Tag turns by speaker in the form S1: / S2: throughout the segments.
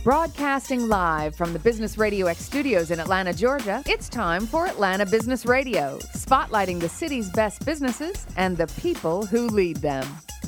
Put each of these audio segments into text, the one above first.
S1: Broadcasting live from the Business Radio X studios in Atlanta, Georgia, it's time for Atlanta Business Radio, spotlighting the city's best businesses and the people who lead them.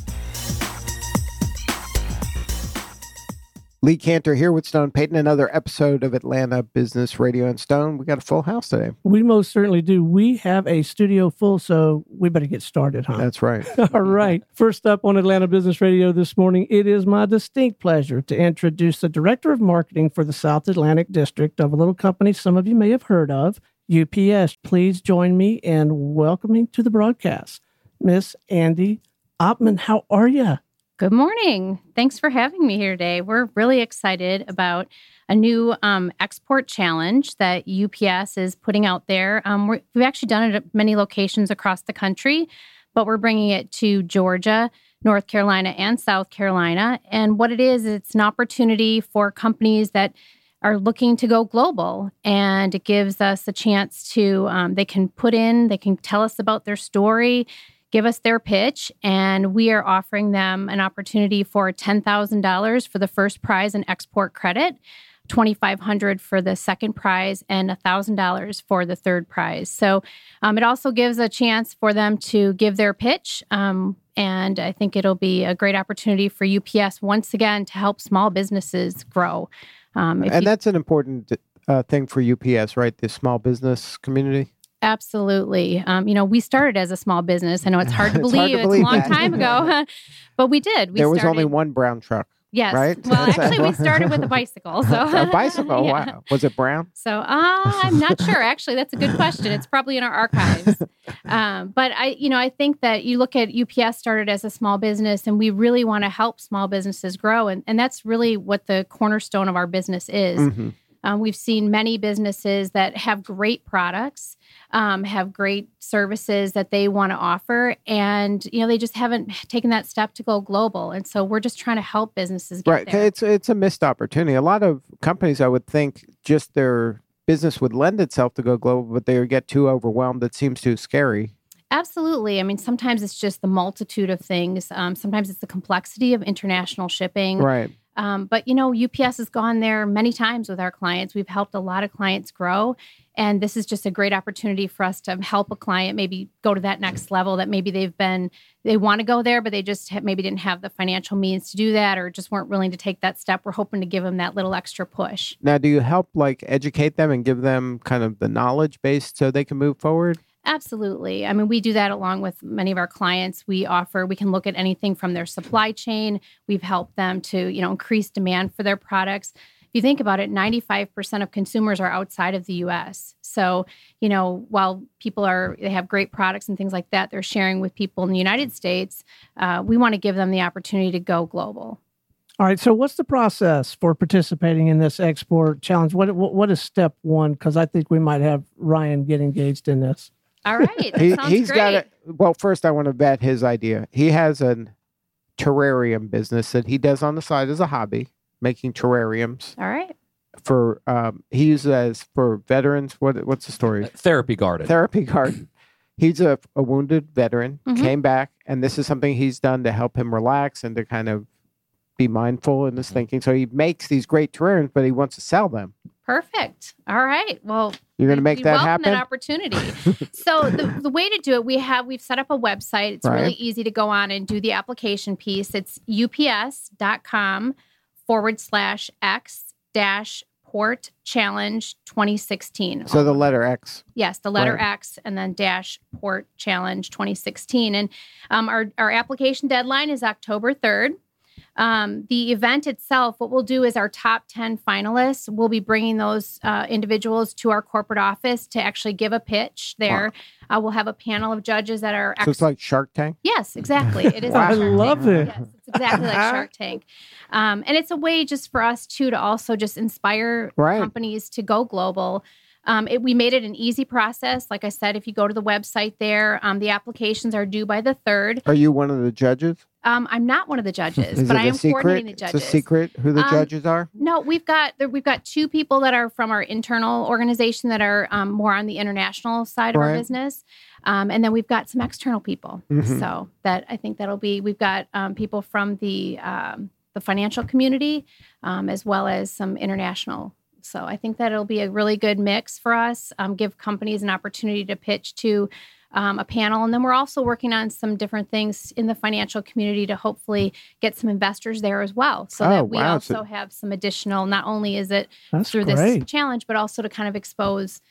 S2: Lee Cantor here with Stone Payton, another episode of Atlanta Business Radio. And Stone, we got a full house today.
S3: We most certainly do. We have a studio full, so we better get started, huh?
S2: That's right.
S3: All right. First up on Atlanta Business Radio this morning, it is my distinct pleasure to introduce the Director of Marketing for the South Atlantic District of a little company some of you may have heard of, UPS. Please join me in welcoming to the broadcast, Miss Andi Oppmann. How are you?
S4: Good morning. Thanks for having me here today. We're really excited about a new export challenge that UPS is putting out there. We've actually done it at many locations across the country, but we're bringing it to Georgia, North Carolina, and South Carolina. And what it is, it's an opportunity for companies that are looking to go global. And it gives us a chance to, they can tell us about their story, give us their pitch, and we are offering them an opportunity for $10,000 for the first prize in export credit, $2,500 for the second prize, and $1,000 for the third prize. So it also gives a chance for them to give their pitch, and I think it'll be a great opportunity for UPS once again to help small businesses grow.
S2: That's an important thing for UPS, right? The small business community.
S4: Absolutely. We started as a small business. I know it's hard to believe. It's a long time ago, but we did.
S2: There was only one brown truck.
S4: Yes.
S2: Right?
S4: Well, actually, we started with a bicycle. So
S2: a bicycle?
S4: Yeah.
S2: Wow. Was it brown?
S4: So I'm not sure. Actually, that's a good question. It's probably in our archives. But I think that you look at UPS started as a small business, and we really want to help small businesses grow. And that's really what the cornerstone of our business is. Mm-hmm. We've seen many businesses that have great products, have great services that they want to offer, and they just haven't taken that step to go global. And so we're just trying to help businesses get there.
S2: It's a missed opportunity. A lot of companies, I would think, just their business would lend itself to go global, but they get too overwhelmed. It seems too scary.
S4: Absolutely. I mean, sometimes it's just the multitude of things. Sometimes it's the complexity of international shipping.
S2: Right.
S4: But UPS has gone there many times with our clients. We've helped a lot of clients grow. And this is just a great opportunity for us to help a client maybe go to that next level that maybe they want to go there, but they just maybe didn't have the financial means to do that or just weren't willing to take that step. We're hoping to give them that little extra push.
S2: Now, do you help educate them and give them kind of the knowledge base so they can move forward?
S4: Absolutely. I mean, we do that along with many of our clients. We can look at anything from their supply chain. We've helped them to, increase demand for their products. If you think about it, 95% of consumers are outside of the U.S. So, while they have great products and things like that, they're sharing with people in the United States. We want to give them the opportunity to go global.
S3: All right. So what's the process for participating in this export challenge? What is step one? Because I think we might have Ryan get engaged in this.
S4: All right. That sounds great.
S2: Well, first I want to vet his idea. He has a terrarium business that he does on the side as a hobby, making terrariums.
S4: All right.
S2: For he uses it as for veterans. What's the story?
S5: Therapy garden.
S2: Therapy garden. He's a wounded veteran, came back, and this is something he's done to help him relax and to kind of be mindful in his thinking. So he makes these great terrariums, but he wants to sell them.
S4: Perfect. All right. Well,
S2: you're going to make that happen.
S4: That opportunity. So the way to do it, we've set up a website. It's really easy to go on and do the application piece. It's ups.com/X-Port Challenge 2016.
S2: So the letter X.
S4: Yes, the letter X and then Port Challenge 2016. And our application deadline is October 3rd. The event itself, what we'll do is our top 10 finalists, we'll be bringing those individuals to our corporate office to actually give a pitch there. Wow. We'll have a panel of judges that are...
S2: So it's like Shark Tank?
S4: Yes, exactly. It is.
S3: Wow. I love it.
S4: Yes, it's exactly like Shark Tank. And it's a way just for us, too, to also just inspire companies to go global. We made it an easy process. Like I said, if you go to the website there, the applications are due by the 3rd.
S2: Are you one of the judges?
S4: I'm not one of the judges, but I am coordinating the judges.
S2: It's a secret who the judges are?
S4: No, we've got 2 people that are from our internal organization that are more on the international side of our business. And then we've got some external people. So that I think we've got people from the the financial community, as well as some international. So I think that it'll be a really good mix for us, give companies an opportunity to pitch to a panel. And then we're also working on some different things in the financial community to hopefully get some investors there as well. So that we also have some additional, not only is it through this challenge, but also to kind of expose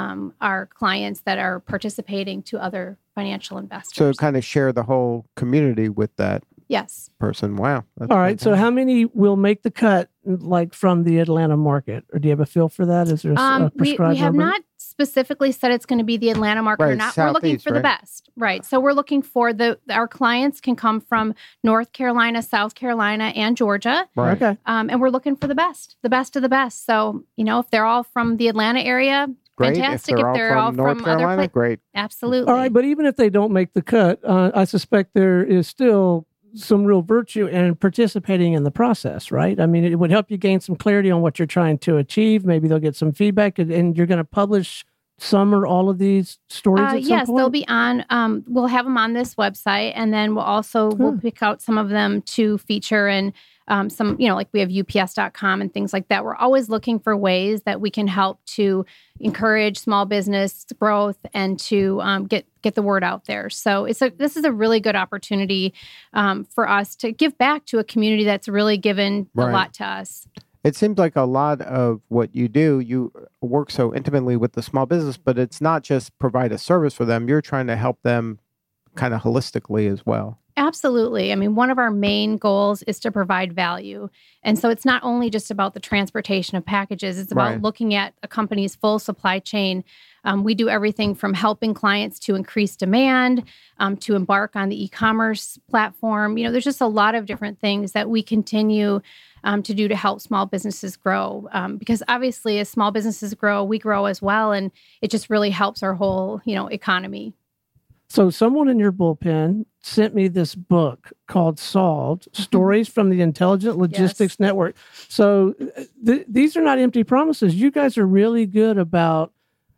S4: our clients that are participating to other financial investors.
S2: So kind of share the whole community with that person. Wow.
S3: All right. So how many will make the cut, like from the Atlanta market? Or do you have a feel for that? Is there a prescribed
S4: we have
S3: number?
S4: not specifically said it's going to be the Atlanta market or not. We're looking for the best. Right. So we're looking for our clients can come from North Carolina, South Carolina, and Georgia.
S2: Right.
S3: Okay.
S4: And we're looking for the best of the best. So, if they're all from the Atlanta area,
S2: great.
S4: Fantastic.
S2: If they're all from North Carolina,
S4: other
S2: great.
S4: Absolutely.
S3: All right. But even if they don't make the cut, I suspect there is still some real virtue in participating in the process, right? I mean, it would help you gain some clarity on what you're trying to achieve. Maybe they'll get some feedback, and you're going to publish some or all of these stories at some
S4: yes,
S3: point?
S4: They'll be on. We'll have them on this website, and then we'll pick out some of them to feature and some, like we have UPS.com and things like that. We're always looking for ways that we can help to encourage small business growth and to get the word out there. So this is a really good opportunity for us to give back to a community that's really given a lot to us.
S2: It seems like a lot of what you do, you work so intimately with the small business, but it's not just provide a service for them. You're trying to help them kind of holistically as well.
S4: Absolutely. I mean, one of our main goals is to provide value. And so it's not only just about the transportation of packages, it's about looking at a company's full supply chain. We do everything from helping clients to increase demand, to embark on the e-commerce platform. There's just a lot of different things that we continue to do to help small businesses grow. Because obviously, as small businesses grow, we grow as well. And it just really helps our whole, economy.
S3: So someone in your bullpen sent me this book called Solved, Stories from the Intelligent Logistics Network. So these are not empty promises. You guys are really good about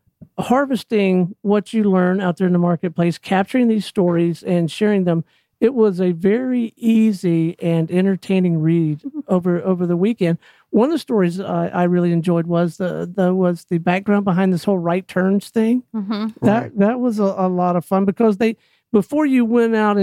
S3: harvesting what you learn out there in the marketplace, capturing these stories and sharing them. It was a very easy and entertaining read over the weekend. One of the stories I really enjoyed was the background behind this whole right turns thing. Mm-hmm. That was a lot of fun because before you went out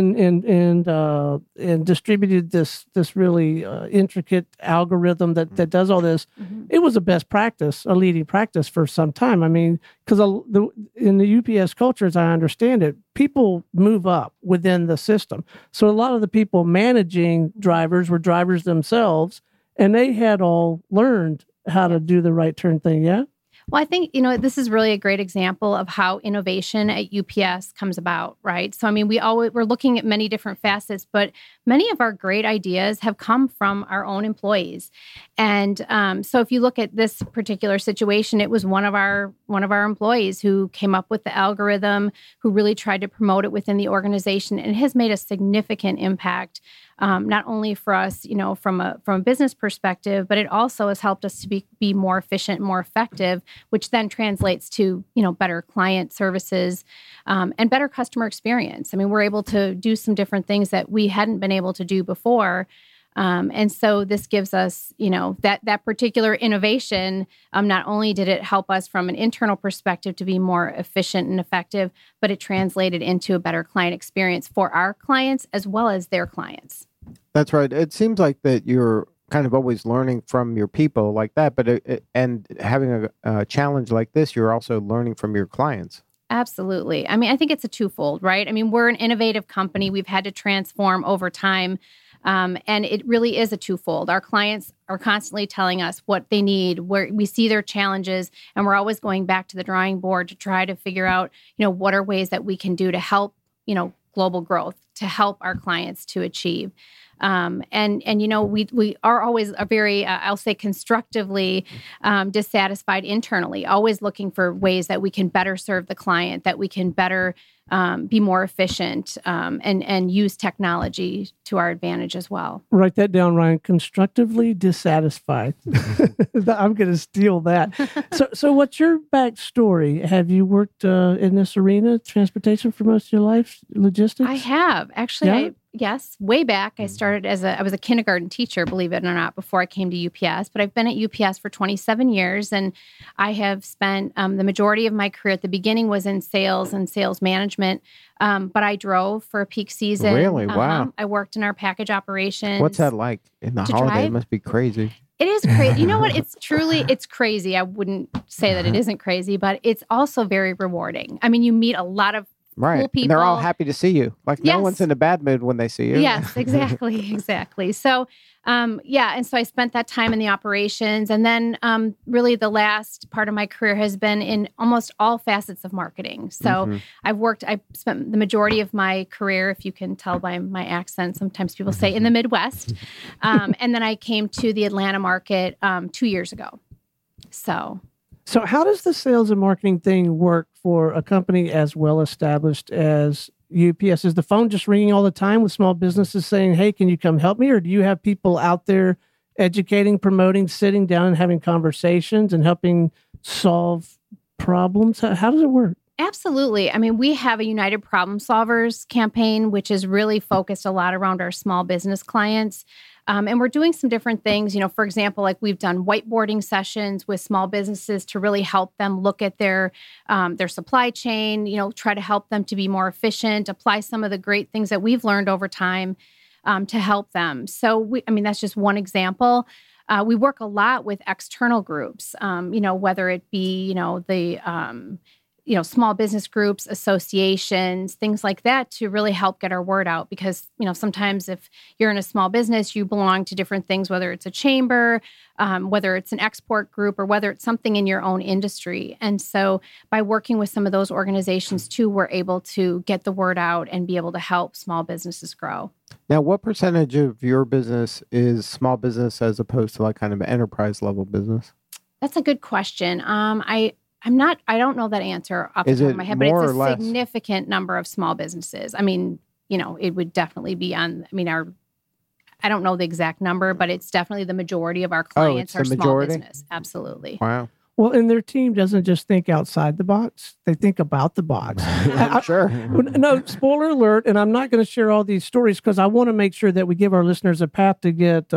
S3: and distributed this really intricate algorithm that does all this, it was a best practice, a leading practice for some time. I mean, because in the UPS culture, as I understand it, people move up within the system. So a lot of the people managing drivers were drivers themselves, and they had all learned how to do the right turn thing. Yeah.
S4: Well, I think, this is really a great example of how innovation at UPS comes about, right? So, I mean, we're looking at many different facets, but many of our great ideas have come from our own employees. And so if you look at this particular situation, it was one of our employees who came up with the algorithm, who really tried to promote it within the organization, and it has made a significant impact. Not only for us, from a business perspective, but it also has helped us to be more efficient, more effective, which then translates to, better client services and better customer experience. I mean, we're able to do some different things that we hadn't been able to do before. And so this gives us, that particular innovation. Not only did it help us from an internal perspective to be more efficient and effective, but it translated into a better client experience for our clients as well as their clients.
S2: That's right. It seems like that you're kind of always learning from your people like that, but and having a challenge like this, you're also learning from your clients.
S4: Absolutely. I mean, I think it's a twofold, right? I mean, we're an innovative company. We've had to transform over time. And it really is a twofold. Our clients are constantly telling us what they need, where we see their challenges, and we're always going back to the drawing board to try to figure out, what are ways that we can do to help, global growth, to help our clients to achieve. We are always a very, I'll say, constructively dissatisfied internally, always looking for ways that we can better serve the client, that we can better be more efficient and use technology to our advantage as well.
S3: Write that down, Ryan. Constructively dissatisfied. I'm going to steal that. So what's your backstory? Have you worked in this arena, transportation, for most of your life, logistics?
S4: I have. Actually, yes, way back. I started I was a kindergarten teacher, believe it or not, before I came to UPS. But I've been at UPS for 27 years, and I have spent the majority of my career at the beginning was in sales and sales management. But I drove for a peak season.
S2: Really? Wow.
S4: I worked in our package operations.
S2: What's that like in the
S4: To
S2: holiday?
S4: drive?
S2: It must be crazy.
S4: It is crazy. You know what? It's crazy. I wouldn't say that it isn't crazy, but it's also very rewarding. I mean, you meet a lot of
S2: Right.
S4: cool people.
S2: And they're all happy to see you. Like no
S4: Yes.
S2: one's in a bad mood when they see you.
S4: Yes, exactly. So, and so I spent that time in the operations, and then really the last part of my career has been in almost all facets of marketing. So I spent the majority of my career, if you can tell by my accent, sometimes people say in the Midwest, and then I came to the Atlanta market 2 years ago.
S3: So how does the sales and marketing thing work for a company as well established as UPS? Is the phone just ringing all the time with small businesses saying, hey, can you come help me? Or do you have people out there educating, promoting, sitting down and having conversations and helping solve problems? How does it work?
S4: Absolutely. I mean, we have a United Problem Solvers campaign, which is really focused a lot around our small business clients. And we're doing some different things. For example, like we've done whiteboarding sessions with small businesses to really help them look at their supply chain, try to help them to be more efficient, apply some of the great things that we've learned over time to help them. So, that's just one example. We work a lot with external groups, whether it be, the small business groups, associations, things like that to really help get our word out. Because, sometimes if you're in a small business, you belong to different things, whether it's a chamber, whether it's an export group, or whether it's something in your own industry. And so by working with some of those organizations too, we're able to get the word out and be able to help small businesses grow.
S2: Now, what percentage of your business is small business as opposed to like kind of enterprise level business?
S4: That's a good question. I don't know that answer off the top of my head, but it's a significant number of small businesses. I mean, it would definitely be on, I don't know the exact number, but it's definitely the majority of our clients are small business. Absolutely.
S2: Wow.
S3: Well, and their team doesn't just think outside the box. They think about the box.
S2: Sure.
S3: No, spoiler alert, and I'm not going to share all these stories because I want to make sure that we give our listeners a path to get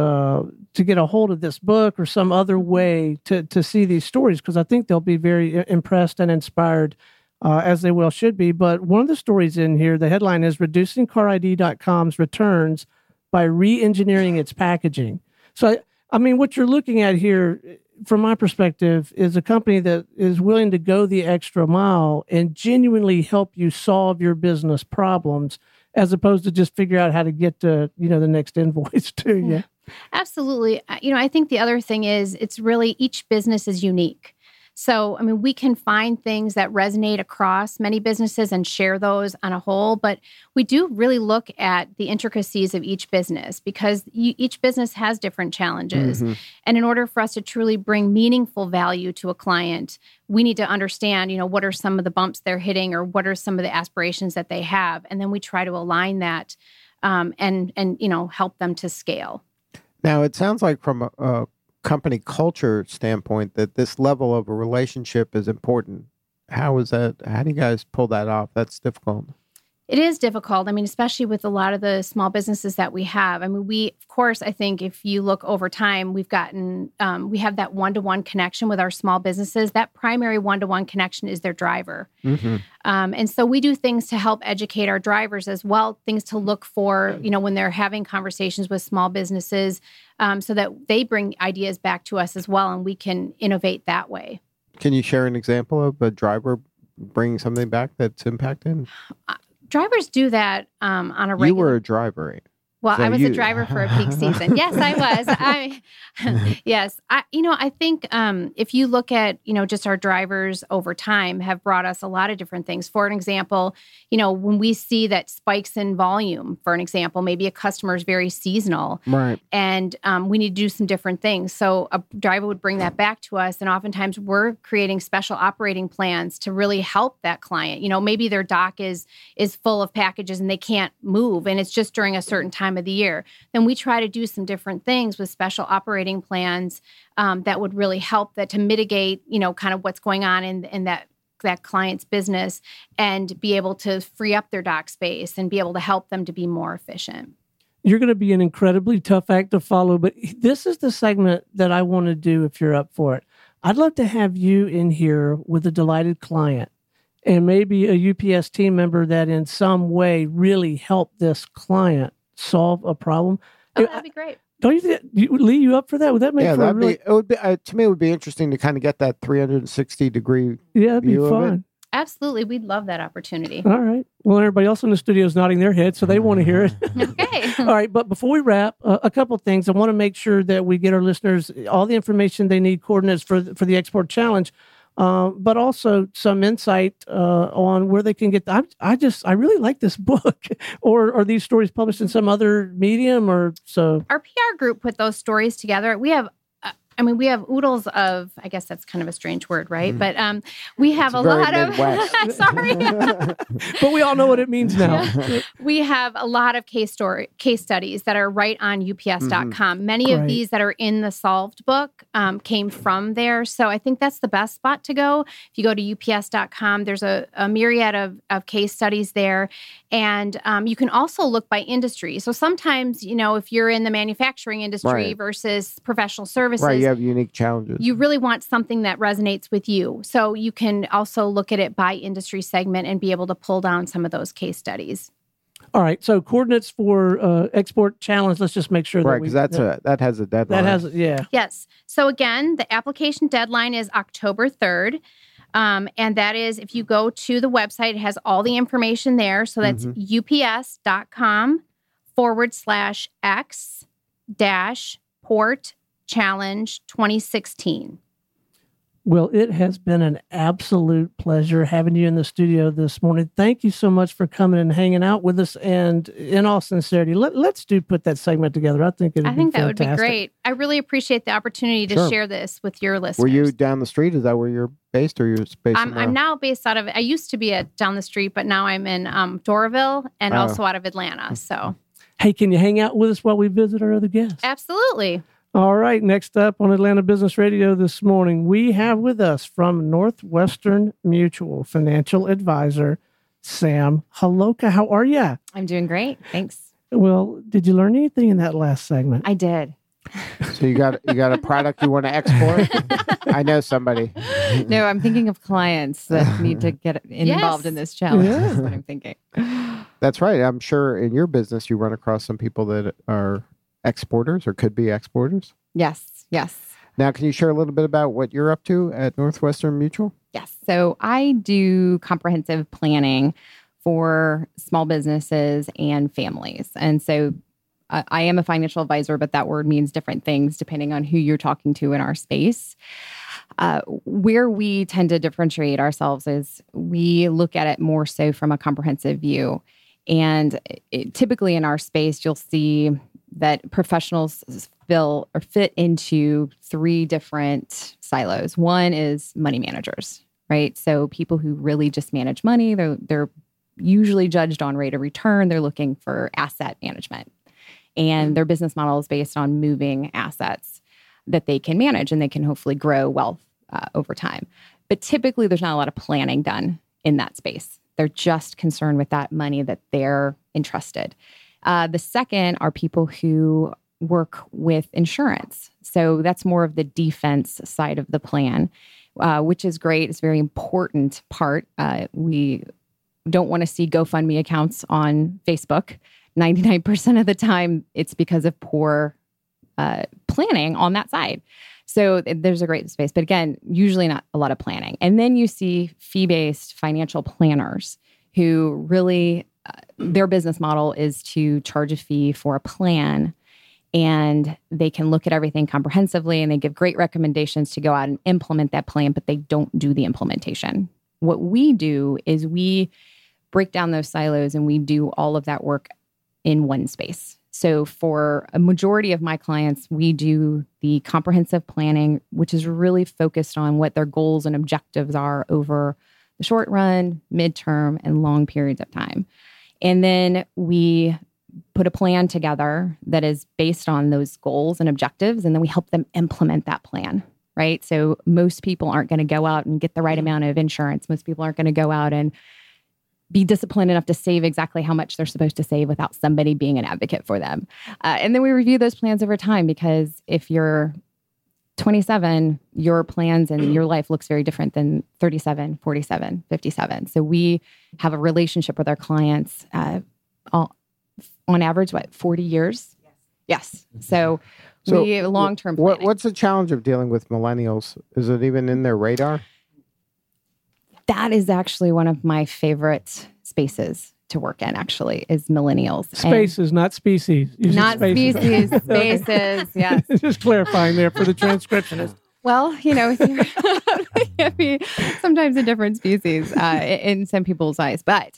S3: a hold of this book or some other way to see these stories, because I think they'll be very impressed and inspired, as they well should be. But one of the stories in here, the headline is Reducing CarID.com's Returns by Re-engineering Its Packaging. So, what you're looking at here, from my perspective, is a company that is willing to go the extra mile and genuinely help you solve your business problems, as opposed to just figure out how to get to, the next invoice to you.
S4: Absolutely. I think the other thing is it's really each business is unique. So, we can find things that resonate across many businesses and share those on a whole, but we do really look at the intricacies of each business because each business has different challenges. Mm-hmm. And in order for us to truly bring meaningful value to a client, we need to understand, what are some of the bumps they're hitting or what are some of the aspirations that they have. And then we try to align that and help them to scale.
S2: Now, it sounds like from a company culture standpoint that this level of a relationship is important. How is that? How do you guys pull that off? That's difficult.
S4: It is difficult. Especially with a lot of the small businesses that we have. We, of course, I think if you look over time, we've gotten, we have that one-to-one connection with our small businesses. That primary one-to-one connection is their driver. Mm-hmm. And so we do things to help educate our drivers as well, things to look for, when they're having conversations with small businesses, so that they bring ideas back to us as well, and we can innovate that way.
S2: Can you share an example of a driver bringing something back that's impacted?
S4: Drivers do that on a regular...
S2: You were a driver, right?
S4: Well, I was a driver for a peak season. Yes, I was. Yes. I think if you look at, just our drivers over time have brought us a lot of different things. For an example, when we see that spikes in volume, for an example, maybe a customer is very seasonal. Right. And we need to do some different things. So a driver would bring that back to us. And oftentimes we're creating special operating plans to really help that client. Maybe their dock is full of packages and they can't move. And it's just during a certain time of the year, then we try to do some different things with special operating plans that would really help that to mitigate, kind of what's going on in that that client's business and be able to free up their dock space and be able to help them to be more efficient.
S3: You're going to be an incredibly tough act to follow, but this is the segment that I want to do if you're up for it. I'd love to have you in here with a delighted client and maybe a UPS team member that in some way really helped this client solve a problem.
S4: Oh, that'd be great.
S3: Don't you think, Lee, you up for that? Would that make for a really...
S2: it would be, to me, it would be interesting to kind of get that 360-degree
S3: that'd be fun.
S4: Absolutely. We'd love that opportunity.
S3: All right. Well, everybody else in the studio is nodding their head, so they want to hear it.
S4: Okay.
S3: All right. But before we wrap, a couple of things. I want to make sure that we get our listeners all the information they need, coordinates for the Export Challenge, but also some insight on where they can get. I really like this book, or are these stories published in some other medium or so?
S4: Our PR group put those stories together. We have oodles of, I guess that's kind of a strange word, right? But we have a lot of, sorry.
S3: But we all know what it means now.
S4: Yeah. We have a lot of case studies that are right on ups.com. Many of these that are in the Solved book came from there. So I think that's the best spot to go. If you go to ups.com, there's a myriad of case studies there. And you can also look by industry. So sometimes, if you're in the manufacturing industry versus professional services,
S2: you have unique challenges.
S4: You really want something that resonates with you. So you can also look at it by industry segment and be able to pull down some of those case studies.
S3: All right. So coordinates for Export Challenge. Let's just make sure that
S2: because that has a deadline.
S4: Yes. So again, the application deadline is October 3rd. And that is, if you go to the website, it has all the information there. So that's ups.com/X-Port Challenge 2016.
S3: Well, it has been an absolute pleasure having you in the studio this morning. Thank you so much for coming and hanging out with us. And in all sincerity, let's put that segment together. I think that would be great.
S4: I really appreciate the opportunity to share this with your listeners.
S2: Were you down the street? Is that where you're based, or you're based?
S4: I'm now based out of. I used to be down the street, but now I'm in Doraville and also out of Atlanta. So,
S3: hey, can you hang out with us while we visit our other guests?
S4: Absolutely.
S3: All right. Next up on Atlanta Business Radio this morning, we have with us from Northwestern Mutual financial advisor, Sam Holoka. How are you?
S5: I'm doing great. Thanks.
S3: Well, did you learn anything in that last segment?
S5: I did.
S2: So you got a product you want to export? I know somebody.
S5: No, I'm thinking of clients that need to get involved in this challenge. Yeah. That's what I'm thinking.
S2: That's right. I'm sure in your business you run across some people that are exporters or could be exporters.
S5: Yes.
S2: Now, can you share a little bit about what you're up to at Northwestern Mutual?
S5: Yes. So I do comprehensive planning for small businesses and families. And so I am a financial advisor, but that word means different things depending on who you're talking to in our space. Where we tend to differentiate ourselves is we look at it more so from a comprehensive view. And typically in our space, you'll see that professionals fit into three different silos. One is money managers, right? So people who really just manage money, they're usually judged on rate of return. They're looking for asset management. And their business model is based on moving assets that they can manage and they can hopefully grow wealth over time. But typically there's not a lot of planning done in that space. They're just concerned with that money that they're entrusted. The second are people who work with insurance. So that's more of the defense side of the plan, which is great. It's a very important part. We don't want to see GoFundMe accounts on Facebook. 99% of the time, it's because of poor planning on that side. So there's a great space. But again, usually not a lot of planning. And then you see fee-based financial planners who really... their business model is to charge a fee for a plan, and they can look at everything comprehensively and they give great recommendations to go out and implement that plan, but they don't do the implementation. What we do is we break down those silos and we do all of that work in one space. So for a majority of my clients, we do the comprehensive planning, which is really focused on what their goals and objectives are over the short run, midterm, and long periods of time. And then we put a plan together that is based on those goals and objectives, and then we help them implement that plan. right? So most people aren't going to go out and get the right amount of insurance. Most people aren't going to go out and be disciplined enough to save exactly how much they're supposed to save without somebody being an advocate for them. And then we review those plans over time, because if you're 27, your plans and your life looks very different than 37, 47, 57. So we have a relationship with our clients on average, 40 years? Yes. So we long-term planning.
S2: What's the challenge of dealing with millennials? Is it even in their radar?
S5: That is actually one of my favorite spaces to work in, actually, is millennials.
S3: Spaces, not species.
S5: Not species, spaces, yes.
S3: Just clarifying there for the transcriptionist.
S5: Well, it can be sometimes a different species in some people's eyes. But,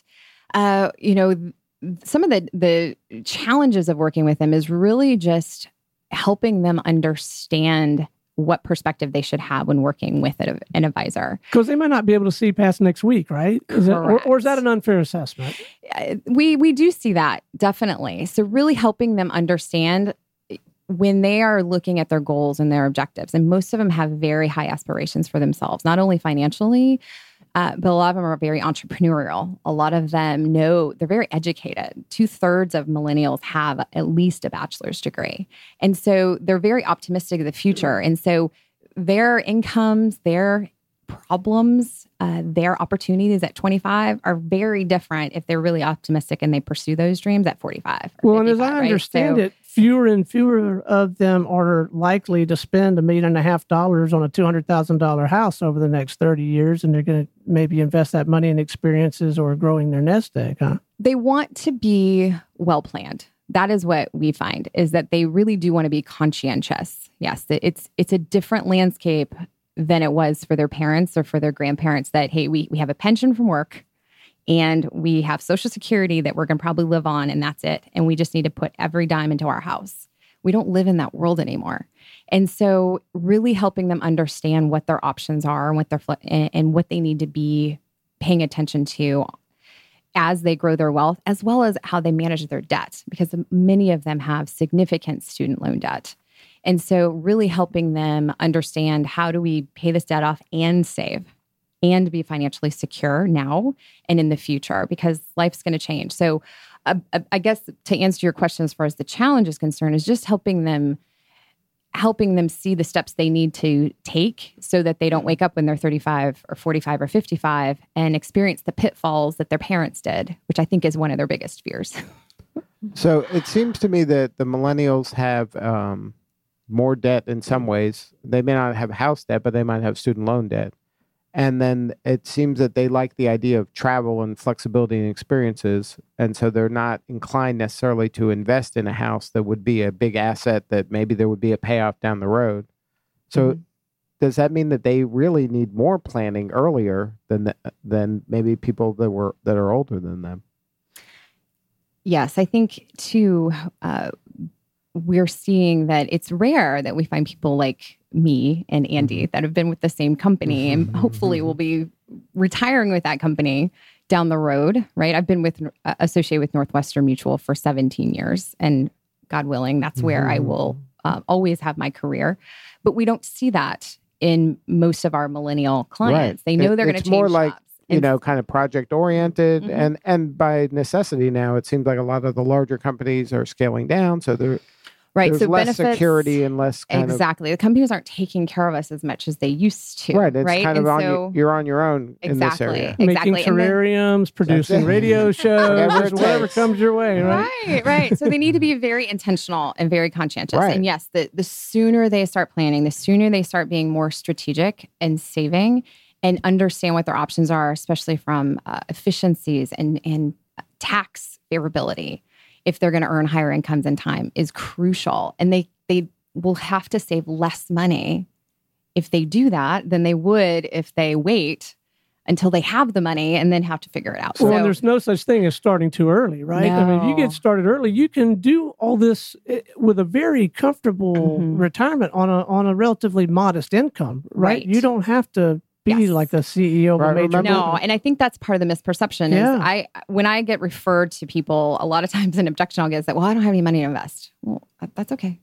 S5: some of the challenges of working with them is really just helping them understand what perspective they should have when working with an advisor.
S3: Because they might not be able to see past next week, right? Or is that an unfair assessment?
S5: We do see that, definitely. So really helping them understand when they are looking at their goals and their objectives, and most of them have very high aspirations for themselves, not only financially, but a lot of them are very entrepreneurial. A lot of them know they're very educated. 2/3 of millennials have at least a bachelor's degree. And so they're very optimistic of the future. And so their incomes, their problems, their opportunities at 25 are very different if they're really optimistic and they pursue those dreams at 45.
S3: Well, and as I understand it, fewer and fewer of them are likely to spend $1.5 million on a $200,000 house over the next 30 years, and they're going to maybe invest that money in experiences or growing their nest egg, huh?
S5: They want to be well planned. That is what we find, is that they really do want to be conscientious. Yes, it's a different landscape than it was for their parents or for their grandparents, that, hey, we have a pension from work and we have Social Security that we're going to probably live on, and that's it. And we just need to put every dime into our house. We don't live in that world anymore. And so really helping them understand what their options are and what they need to be paying attention to as they grow their wealth, as well as how they manage their debt, because many of them have significant student loan debt. And so really helping them understand, how do we pay this debt off and save and be financially secure now and in the future, because life's going to change. So I guess to answer your question as far as the challenge is concerned, is just helping them see the steps they need to take so that they don't wake up when they're 35 or 45 or 55 and experience the pitfalls that their parents did, which I think is one of their biggest fears.
S2: So it seems to me that the millennials have more debt in some ways. They may not have house debt, but they might have student loan debt. And then it seems that they like the idea of travel and flexibility and experiences. And so they're not inclined necessarily to invest in a house that would be a big asset that maybe there would be a payoff down the road. So does that mean that they really need more planning earlier than maybe people that are older than them?
S5: Yes, I think too, we're seeing that it's rare that we find people like me and Andy that have been with the same company and hopefully will be retiring with that company down the road, right? I've been associated with Northwestern Mutual for 17 years, and God willing, that's where I will always have my career. But we don't see that in most of our millennial clients. Right. They know they're going to change
S2: more like,
S5: jobs.
S2: Kind of project oriented, and by necessity now, it seems like a lot of the larger companies are scaling down. So there's
S5: so
S2: less
S5: benefits,
S2: security and less
S5: exactly. The companies aren't taking care of us as much as they used to.
S2: Right. It's kind of you're on your own in this area.
S5: Exactly.
S3: Making terrariums, producing radio shows, whatever comes your way, right?
S5: Right. So they need to be very intentional and very conscientious. Right. And yes, the sooner they start planning, the sooner they start being more strategic and saving and understand what their options are, especially from efficiencies and tax favorability, if they're going to earn higher incomes in time, is crucial. And they will have to save less money if they do that than they would if they wait until they have the money and then have to figure it out.
S3: Well, there's no such thing as starting too early, right?
S5: No.
S3: I mean, if you get started early, you can do all this with a very comfortable retirement on a relatively modest income, right? You don't have to be like the CEO of a major company.
S5: No, and I think that's part of the misperception. Is when I get referred to people, a lot of times an objection I'll get is that, well, I don't have any money to invest. Well, that's okay.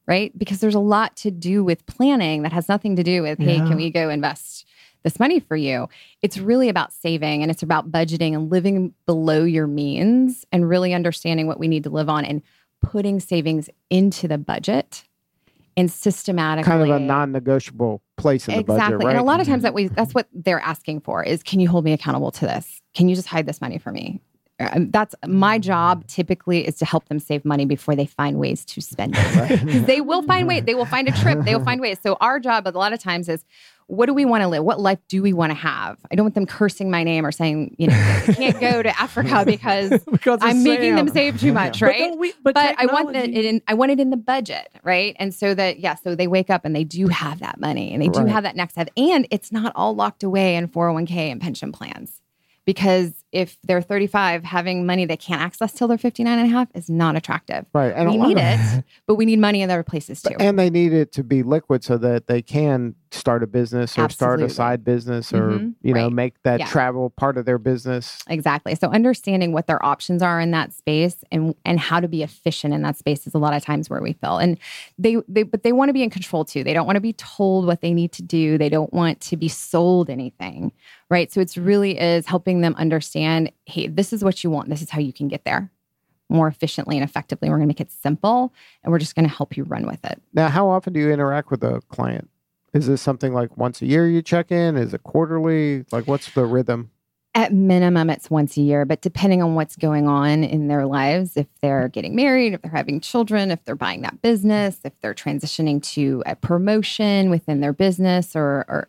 S5: right? Because there's a lot to do with planning that has nothing to do with, hey, can we go invest this money for you? It's really about saving, and it's about budgeting and living below your means and really understanding what we need to live on and putting savings into the budget and systematically.
S2: Kind of a non-negotiable place in the budget, right?
S5: Exactly. And a lot of times that's what they're asking for is, can you hold me accountable to this? Can you just hide this money for me? That's my job typically, is to help them save money before they find ways to spend it. Because they will find ways. They will find a trip. They will find ways. So our job a lot of times is, what do we want to live? What life do we want to have? I don't want them cursing my name or saying, you know, they can't go to Africa because I'm making them save too much, right? But I want I want it in the budget, right? And so that, so they wake up and they do have that money and they do have that next step. And it's not all locked away in 401k and pension plans. Because if they're 35, having money they can't access till they're 59 and a half is not attractive.
S2: Right. And
S5: we need it, but we need money in other places too.
S2: And they need it to be liquid so that they can start a business or start a side business or, you know, make that travel part of their business.
S5: Exactly. So understanding what their options are in that space and how to be efficient in that space is a lot of times where we fail. And but they want to be in control too. They don't want to be told what they need to do. They don't want to be sold anything, right? So it's really is helping them understand, hey, this is what you want. This is how you can get there more efficiently and effectively. We're going to make it simple and we're just going to help you run with it.
S2: Now, how often do you interact with a client? Is this something like once a year you check in? Is it quarterly? Like, what's the rhythm?
S5: At minimum, it's once a year, but depending on what's going on in their lives, if they're getting married, if they're having children, if they're buying that business, if they're transitioning to a promotion within their business or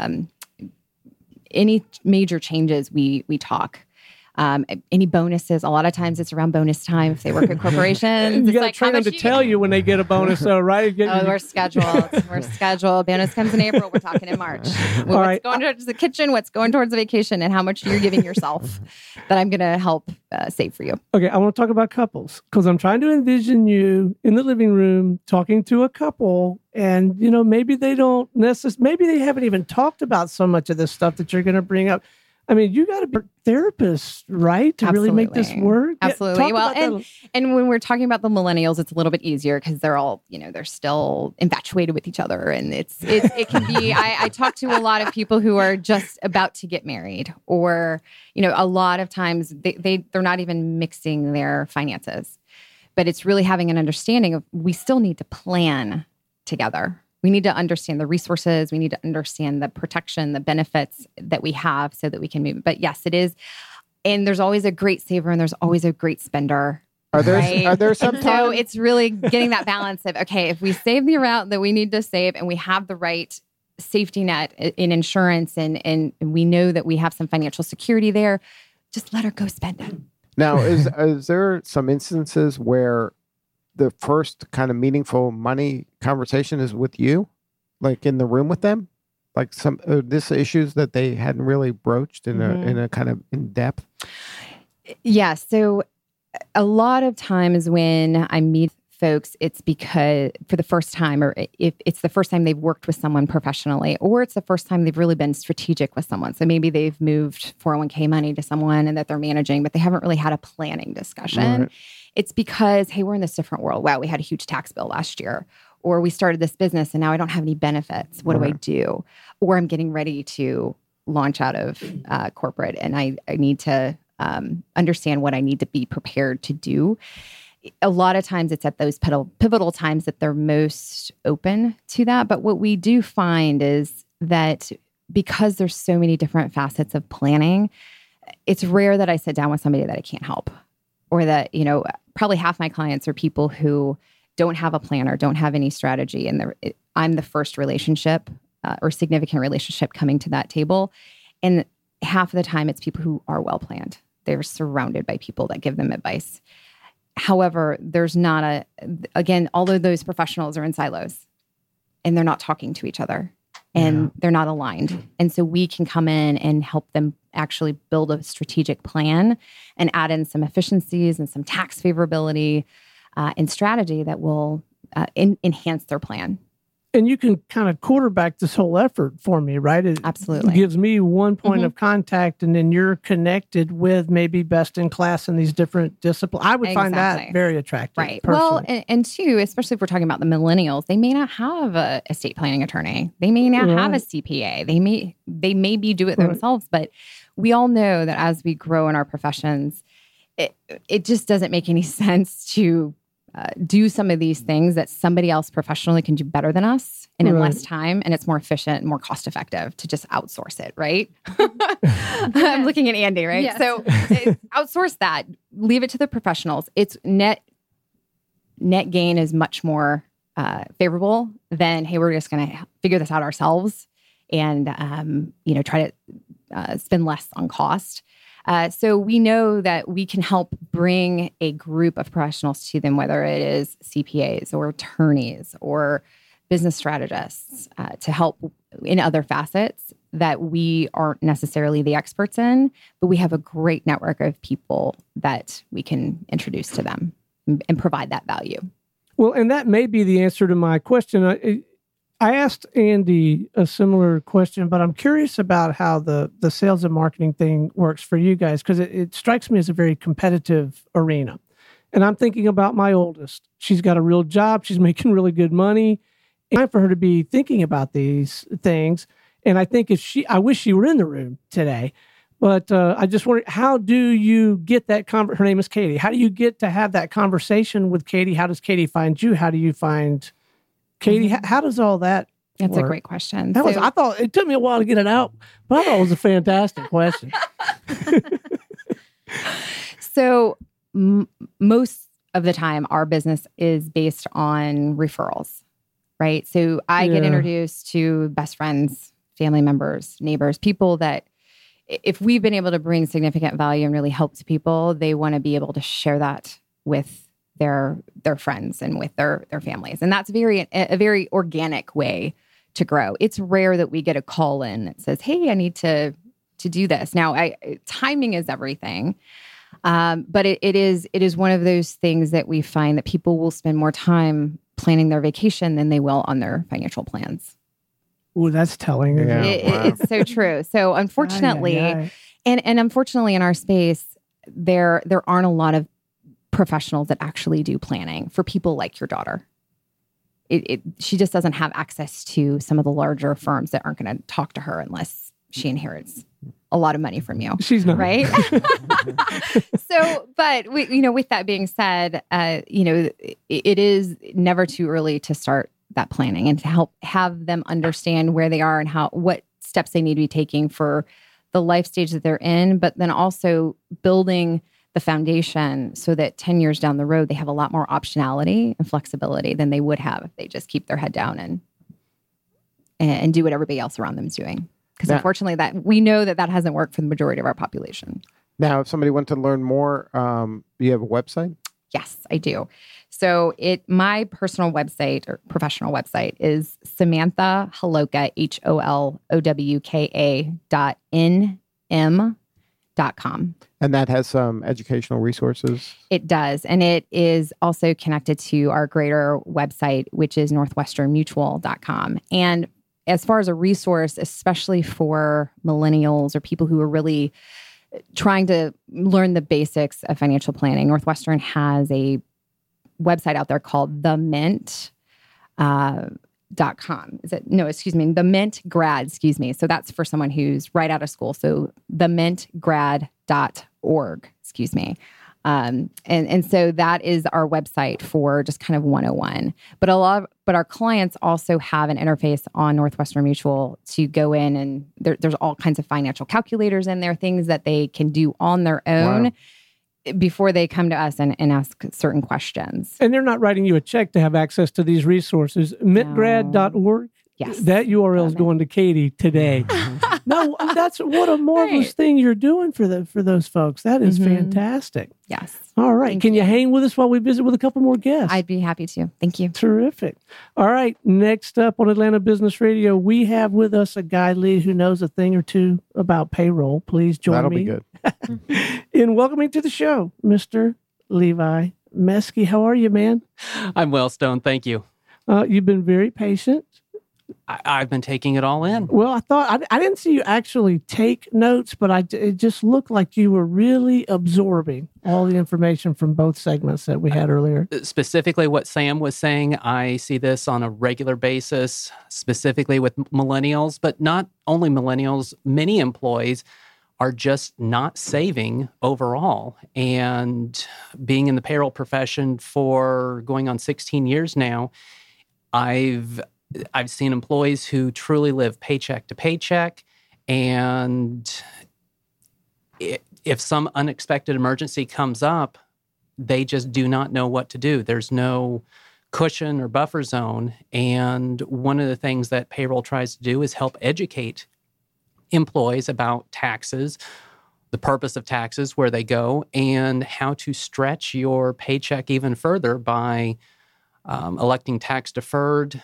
S5: any major changes, we talk. Any bonuses, a lot of times it's around bonus time if they work at corporations.
S3: You got to train them to tell you when they get a bonus, though, right?
S5: We're scheduled. We're scheduled. Bonus comes in April. We're talking in March. What's going towards the kitchen, what's going towards the vacation, and how much you're giving yourself that I'm going to help save for you.
S3: Okay, I want to talk about couples because I'm trying to envision you in the living room talking to a couple. And, you know, maybe they don't maybe they haven't even talked about so much of this stuff that you're going to bring up. I mean, you got to be a therapist, right? To really make this work.
S5: Absolutely. Well, and when we're talking about the millennials, it's a little bit easier because they're all, you know, they're still infatuated with each other. And it can be, I talk to a lot of people who are just about to get married or, you know, a lot of times they're not even mixing their finances, but it's really having an understanding of we still need to plan together. We need to understand the resources. We need to understand the protection, the benefits that we have so that we can move. But yes, it is. And there's always a great saver and there's always a great spender.
S2: Are there some
S5: So it's really getting that balance of, okay, if we save the amount that we need to save and we have the right safety net in insurance and we know that we have some financial security there, just let her go spend it.
S2: Now, is there some instances where the first kind of meaningful money conversation is with you, like in the room with them, like some this issues that they hadn't really broached in a kind of in depth?
S5: Yeah. So a lot of times when I meet folks, it's because for the first time, or if it's the first time they've worked with someone professionally, or it's the first time they've really been strategic with someone. So maybe they've moved 401k money to someone and that they're managing, but they haven't really had a planning discussion. Right. It's because, hey, we're in this different world. Wow, we had a huge tax bill last year. Or we started this business and now I don't have any benefits. What do I do? Or I'm getting ready to launch out of corporate and I need to understand what I need to be prepared to do. A lot of times it's at those pivotal times that they're most open to that. But what we do find is that because there's so many different facets of planning, it's rare that I sit down with somebody that I can't help. Or that, you know, probably half my clients are people who don't have a plan or don't have any strategy. And I'm the first relationship or significant relationship coming to that table. And half of the time it's people who are well planned. They're surrounded by people that give them advice. However, there's not again, all of those professionals are in silos and they're not talking to each other and they're not aligned. And so we can come in and help them actually build a strategic plan and add in some efficiencies and some tax favorability and strategy that will enhance their plan.
S3: And you can kind of quarterback this whole effort for me, right? It
S5: Absolutely.
S3: gives me one point of contact, and then you're connected with maybe best in class in these different disciplines. I would find that very attractive.
S5: Right.
S3: Personally.
S5: Well, and two, especially if we're talking about the millennials, they may not have a estate planning attorney. They may not have a CPA. They may do it themselves, but we all know that as we grow in our professions, it just doesn't make any sense to do some of these things that somebody else professionally can do better than us and in less time, and it's more efficient and more cost effective to just outsource it, right? I'm looking at Andy, right?
S4: Yes.
S5: So outsource that, leave it to the professionals. It's net gain is much more favorable than, hey, we're just going to figure this out ourselves and try to spend less on cost. So we know that we can help bring a group of professionals to them, whether it is CPAs or attorneys or business strategists, to help in other facets that we aren't necessarily the experts in, but we have a great network of people that we can introduce to them and provide that value.
S3: Well, and that may be the answer to my question. I asked Andy a similar question, but I'm curious about how the sales and marketing thing works for you guys, because it strikes me as a very competitive arena. And I'm thinking about my oldest. She's got a real job. She's making really good money. And time for her to be thinking about these things. And I think I wish she were in the room today. But I just wonder, how do you get that her name is Katie. How do you get to have that conversation with Katie? How does Katie find you? How do you find Katie? How does all that
S5: That's
S3: work?
S5: a great question.
S3: I thought it took me a while to get it out, but I thought it was a fantastic question.
S5: So most of the time, our business is based on referrals, right? So I get introduced to best friends, family members, neighbors, people that if we've been able to bring significant value and really help to people, they want to be able to share that with their friends and with their families. And that's a very organic way to grow. It's rare that we get a call in that says, hey, I need to do this. Now, timing is everything. But it is one of those things that we find that people will spend more time planning their vacation than they will on their financial plans.
S3: Ooh, that's telling.
S2: Yeah.
S5: It's so true. So unfortunately, and unfortunately in our space, there aren't a lot of professionals that actually do planning for people like your daughter. She just doesn't have access to some of the larger firms that aren't going to talk to her unless she inherits a lot of money from you.
S3: She's not.
S5: Right? So, but with that being said, it is never too early to start that planning and to help have them understand where they are and what steps they need to be taking for the life stage that they're in, but then also building the foundation so that 10 years down the road, they have a lot more optionality and flexibility than they would have if they just keep their head down and do what everybody else around them is doing. Because unfortunately, that we know that hasn't worked for the majority of our population.
S2: Now, if somebody wants to learn more, do you have a website?
S5: Yes, I do. So my personal website or professional website is Samantha Holowka, HOLOWKA.NM.com.
S2: And that has some educational resources?
S5: It does. And it is also connected to our greater website, which is northwesternmutual.com. And as far as a resource, especially for millennials or people who are really trying to learn the basics of financial planning, Northwestern has a website out there called themint.com. The Mint Grad, So that's for someone who's right out of school. So themintgrad.org, And so that is our website for just kind of 101. But our clients also have an interface on Northwestern Mutual to go in, and there's all kinds of financial calculators in there, things that they can do on their own before they come to us and ask certain questions.
S3: And they're not writing you a check to have access to these resources. Mintgrad.org?
S5: Yes.
S3: That URL is going to Katie today. No, that's what a marvelous thing you're doing for those folks. That is fantastic.
S5: Yes.
S3: All right. Can you hang with us while we visit with a couple more guests?
S5: I'd be happy to. Thank you.
S3: Terrific. All right. Next up on Atlanta Business Radio, we have with us a guy, Lee, who knows a thing or two about payroll. Please join me.
S2: That'll be good.
S3: In welcoming to the show, Mr. Levi Meske. How are you, man?
S6: I'm well, Stone. Thank you.
S3: You've been very patient.
S6: I've been taking it all in.
S3: Well, I thought I didn't see you actually take notes, but it just looked like you were really absorbing all the information from both segments that we had earlier.
S6: Specifically what Sam was saying, I see this on a regular basis, specifically with millennials, but not only millennials, many employees are just not saving overall. And being in the payroll profession for going on 16 years now, I've seen employees who truly live paycheck to paycheck, and if some unexpected emergency comes up, they just do not know what to do. There's no cushion or buffer zone, and one of the things that payroll tries to do is help educate employees about taxes, the purpose of taxes, where they go, and how to stretch your paycheck even further by electing tax deferred,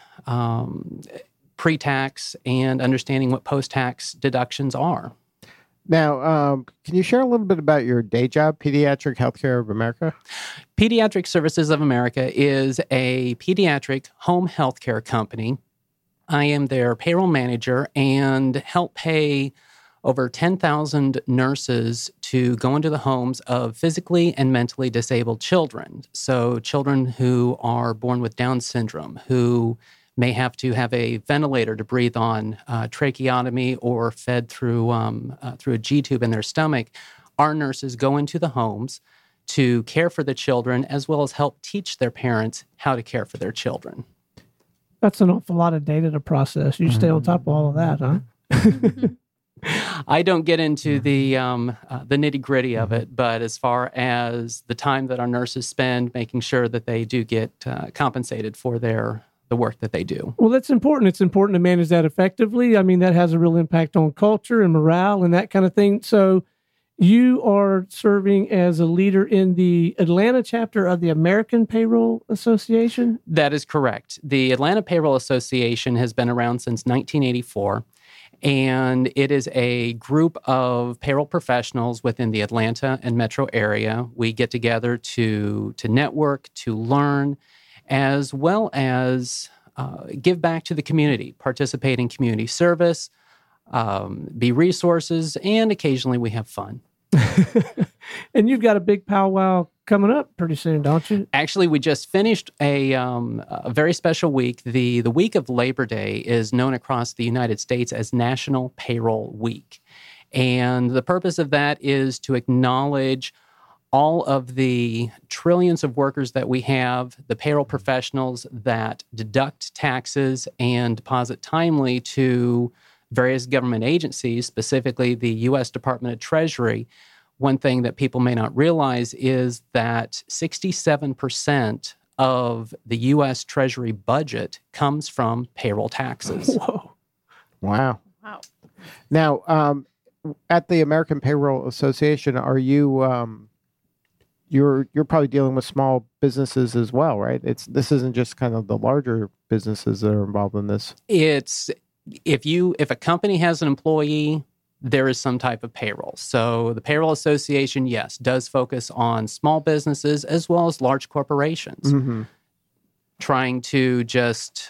S6: pre-tax, and understanding what post-tax deductions are.
S2: Now, can you share a little bit about your day job, Pediatric Healthcare of America?
S6: Pediatric Services of America is a pediatric home healthcare company. I am their payroll manager and help pay over 10,000 nurses to go into the homes of physically and mentally disabled children. So children who are born with Down syndrome, who may have to have a ventilator to breathe on, tracheotomy, or fed through a G-tube in their stomach. Our nurses go into the homes to care for the children, as well as help teach their parents how to care for their children.
S3: That's an awful lot of data to process. You stay on top of all of that, huh?
S6: I don't get into the nitty-gritty of it, but as far as the time that our nurses spend making sure that they do get compensated for the work that they do.
S3: Well, that's important. It's important to manage that effectively. I mean, that has a real impact on culture and morale and that kind of thing. So you are serving as a leader in the Atlanta chapter of the American Payroll Association?
S6: That is correct. The Atlanta Payroll Association has been around since 1984. And it is a group of payroll professionals within the Atlanta and metro area. We get together to network, to learn, as well as give back to the community, participate in community service, be resources, and occasionally we have fun.
S3: And you've got a big powwow coming up pretty soon, don't you?
S6: Actually, we just finished a very special week. The week of Labor Day is known across the United States as National Payroll Week. And the purpose of that is to acknowledge all of the trillions of workers that we have, the payroll professionals that deduct taxes and deposit timely to various government agencies, specifically the U.S. Department of Treasury. One thing that people may not realize is that 67% of the U.S. Treasury budget comes from payroll taxes.
S3: Whoa.
S2: Wow. Now, at the American Payroll Association, are you you're probably dealing with small businesses as well, right? This isn't just kind of the larger businesses that are involved in this.
S6: It's if a company has an employee, there is some type of payroll. So the Payroll Association, yes, does focus on small businesses as well as large corporations, trying to just,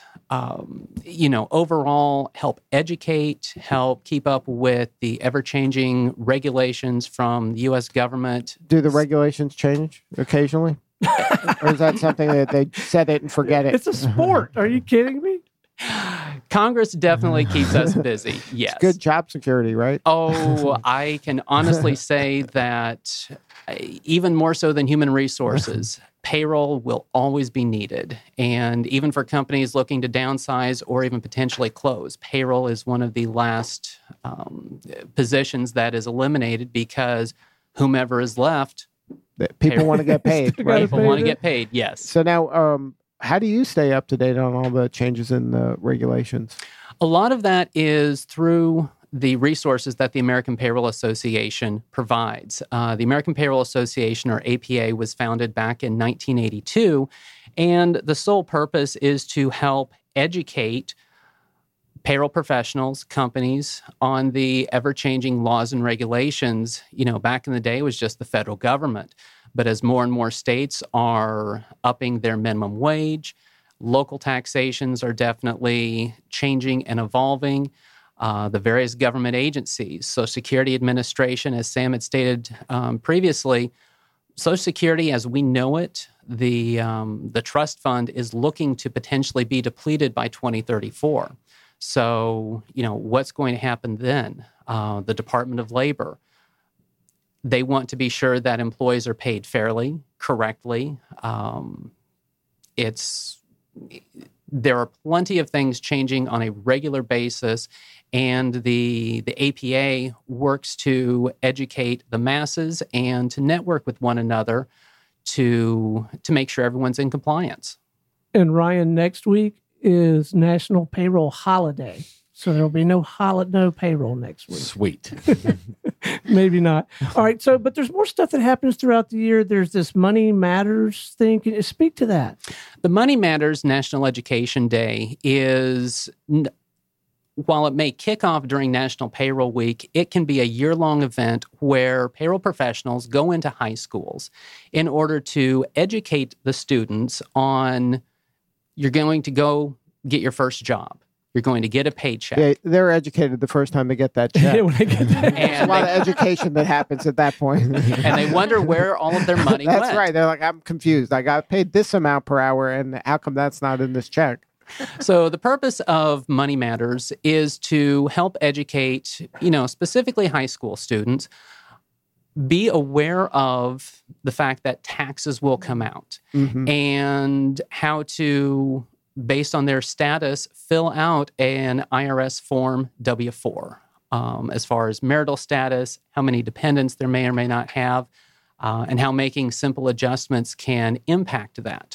S6: overall help educate, help keep up with the ever-changing regulations from the U.S. government.
S2: Do the regulations change occasionally? Or is that something that they set it and forget it?
S3: It's a sport. Are you kidding me?
S6: Congress definitely keeps us busy, yes.
S2: It's good job security, right?
S6: Oh, I can honestly say that even more so than human resources, payroll will always be needed. And even for companies looking to downsize or even potentially close, payroll is one of the last positions that is eliminated because whomever is left...
S2: People want to get paid, right?
S6: People want to get paid, yes.
S2: So now... how do you stay up to date on all the changes in the regulations?
S6: A lot of that is through the resources that the American Payroll Association provides. The American Payroll Association, or APA, was founded back in 1982, and the sole purpose is to help educate payroll professionals, companies, on the ever-changing laws and regulations. Back in the day, it was just the federal government. But as more and more states are upping their minimum wage, Local taxations are definitely changing and evolving. The various government agencies, Social Security Administration, as Sam had stated previously, Social Security, as we know it, the trust fund is looking to potentially be depleted by 2034. So, what's going to happen then? The Department of Labor, they want to be sure that employees are paid fairly, correctly. There are plenty of things changing on a regular basis, and the APA works to educate the masses and to network with one another to make sure everyone's in compliance.
S3: And Ryan, next week is National Payroll Holiday. So there'll be no payroll next week.
S7: Sweet.
S3: Maybe not. All right. So, but there's more stuff that happens throughout the year. There's this Money Matters thing. Can you speak to that?
S6: The Money Matters National Education Day is, while it may kick off during National Payroll Week, it can be a year-long event where payroll professionals go into high schools in order to educate the students on, you're going to go get your first job. You're going to get a paycheck.
S2: Yeah, they're educated the first time they get that check.
S3: When they get that.
S2: There's a lot of education that happens at that point.
S6: And they wonder where all of their money went.
S2: That's right. They're like, I'm confused. I got paid this amount per hour, and how come that's not in this check?
S6: So the purpose of Money Matters is to help educate, specifically high school students, be aware of the fact that taxes will come out and how to, based on their status, fill out an IRS Form W-4 as far as marital status, how many dependents there may or may not have, and how making simple adjustments can impact that.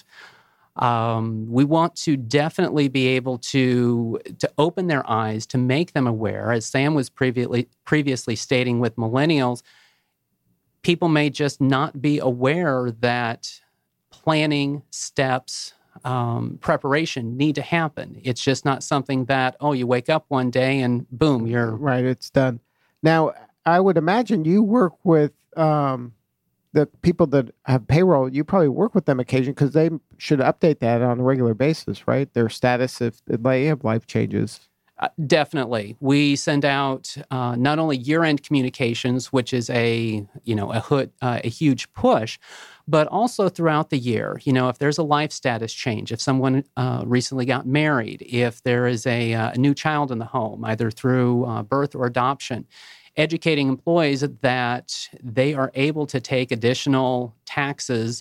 S6: We want to definitely be able to open their eyes, to make them aware. As Sam was previously stating with millennials, people may just not be aware that planning, steps, preparation need to happen. It's just not something that, you wake up one day and boom, you're...
S2: Right, it's done. Now, I would imagine you work with the people that have payroll. You probably work with them occasionally because they should update that on a regular basis, right? Their status if they have life changes.
S6: Definitely. We send out not only year-end communications, which is a huge push, but also throughout the year. If there's a life status change, if someone recently got married, if there is a new child in the home, either through birth or adoption, educating employees that they are able to take additional taxes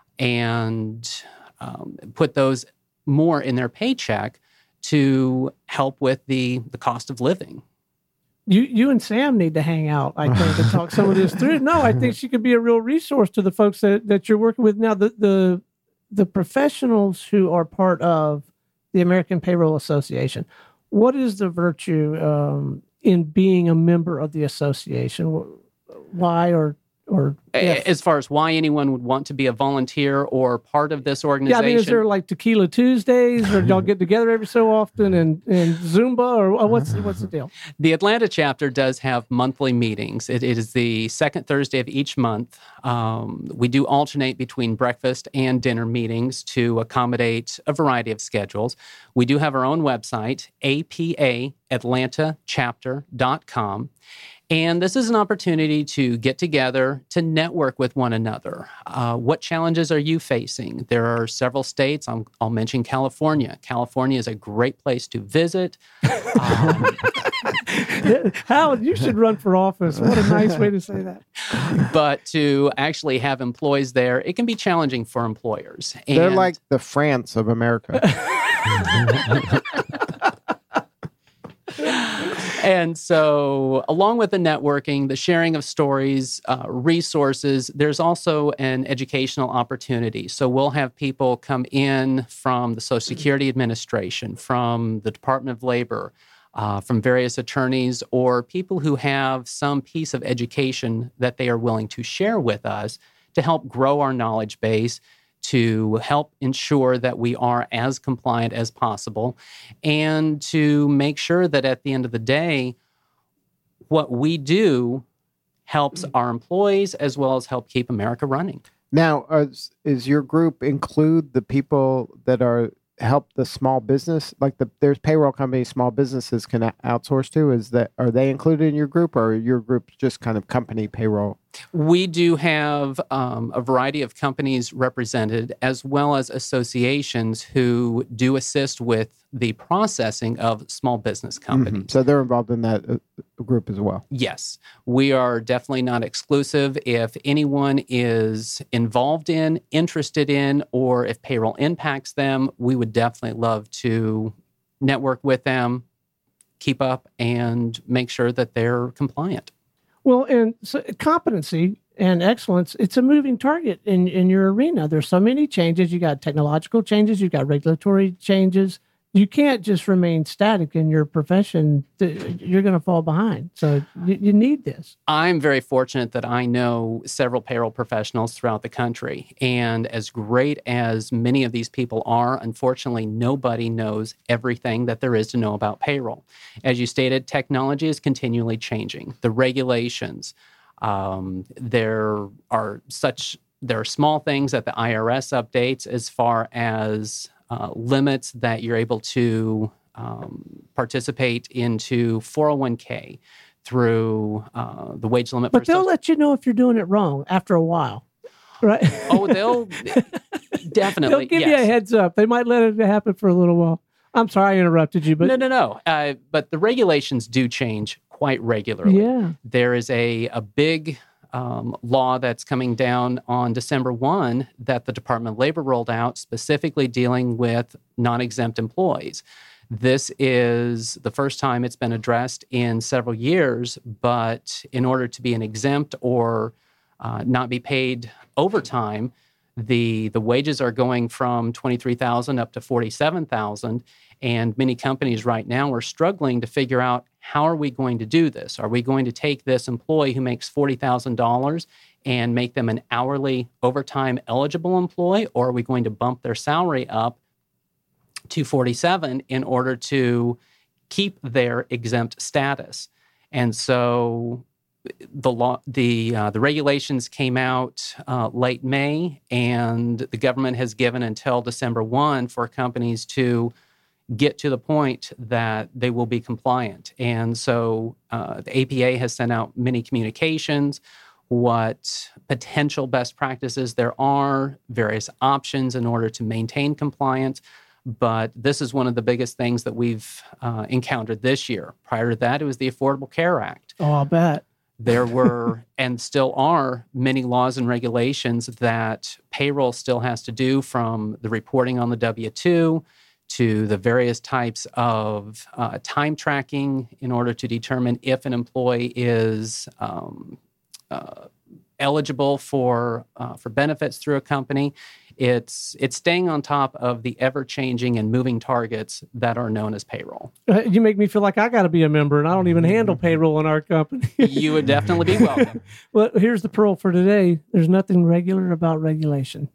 S6: and put those more in their paycheck to help with the cost of living.
S3: You and Sam need to hang out, I think, to talk some of this through. No, I think she could be a real resource to the folks that you're working with now. The professionals who are part of the American Payroll Association, what is the virtue in being a member of the association? Why or
S6: as far as why anyone would want to be a volunteer or part of this organization?
S3: Yeah, is there like Tequila Tuesdays, or y'all get together every so often and Zumba, or what's the deal?
S6: The Atlanta chapter does have monthly meetings. It is the second Thursday of each month. We do alternate between breakfast and dinner meetings to accommodate a variety of schedules. We do have our own website, APAAtlantaChapter.com. And this is an opportunity to get together, to network with one another. What challenges are you facing? There are several states. I'll mention California. California is a great place to visit.
S3: Howard, you should run for office. What a nice way to say that.
S6: But to actually have employees there, it can be challenging for employers.
S2: They're like the France of America.
S6: And so, along with the networking, the sharing of stories, resources, there's also an educational opportunity. So we'll have people come in from the Social Security Administration, from the Department of Labor, from various attorneys, or people who have some piece of education that they are willing to share with us to help grow our knowledge base, to help ensure that we are as compliant as possible, and to make sure that at the end of the day, what we do helps our employees as well as help keep America running.
S2: Now, is your group include the people that are help the small business? Like there's payroll companies small businesses can outsource to. Are they included in your group, or your group just kind of company payroll?
S6: We do have a variety of companies represented, as well as associations who do assist with the processing of small business companies.
S2: So they're involved in that group as well.
S6: Yes, we are definitely not exclusive. If anyone is involved in, interested in, or if payroll impacts them, we would definitely love to network with them, keep up, and make sure that they're compliant.
S3: Well, and so competency and excellence, it's a moving target in your arena. There's so many changes. You got technological changes, you got regulatory changes. You can't just remain static in your profession. You're going to fall behind. So you need this.
S6: I'm very fortunate that I know several payroll professionals throughout the country. And as great as many of these people are, unfortunately, nobody knows everything that there is to know about payroll. As you stated, technology is continually changing. The regulations, there are small things that the IRS updates as far as limits that you're able to participate into 401k through the wage limit.
S3: But they'll let you know if you're doing it wrong after a while, right?
S6: Oh, they'll definitely.
S3: They'll give you a heads up. They might let it happen for a little while. I'm sorry I interrupted you, but
S6: No. But the regulations do change quite regularly.
S3: Yeah.
S6: There is a big law that's coming down on December 1 that the Department of Labor rolled out, specifically dealing with non-exempt employees. This is the first time it's been addressed in several years, but in order to be an exempt or not be paid overtime, the wages are going from $23,000 up to $47,000, and many companies right now are struggling to figure out, how are we going to do this? Are we going to take this employee who makes $40,000 and make them an hourly overtime eligible employee, or are we going to bump their salary up to $47,000 in order to keep their exempt status? And so the regulations came out late May, and the government has given until December 1 for companies to get to the point that they will be compliant. And so the APA has sent out many communications, what potential best practices there are, various options in order to maintain compliance. But this is one of the biggest things that we've encountered this year. Prior to that, it was the Affordable Care Act.
S3: Oh, I'll bet.
S6: There were, and still are, many laws and regulations that payroll still has to do, from the reporting on the W-2 to the various types of time tracking in order to determine if an employee is eligible for benefits through a company. It's staying on top of the ever-changing and moving targets that are known as payroll.
S3: You make me feel like I got to be a member, and I don't even handle payroll in our company.
S6: You would definitely be welcome.
S3: Well, here's the pearl for today. There's nothing regular about regulation.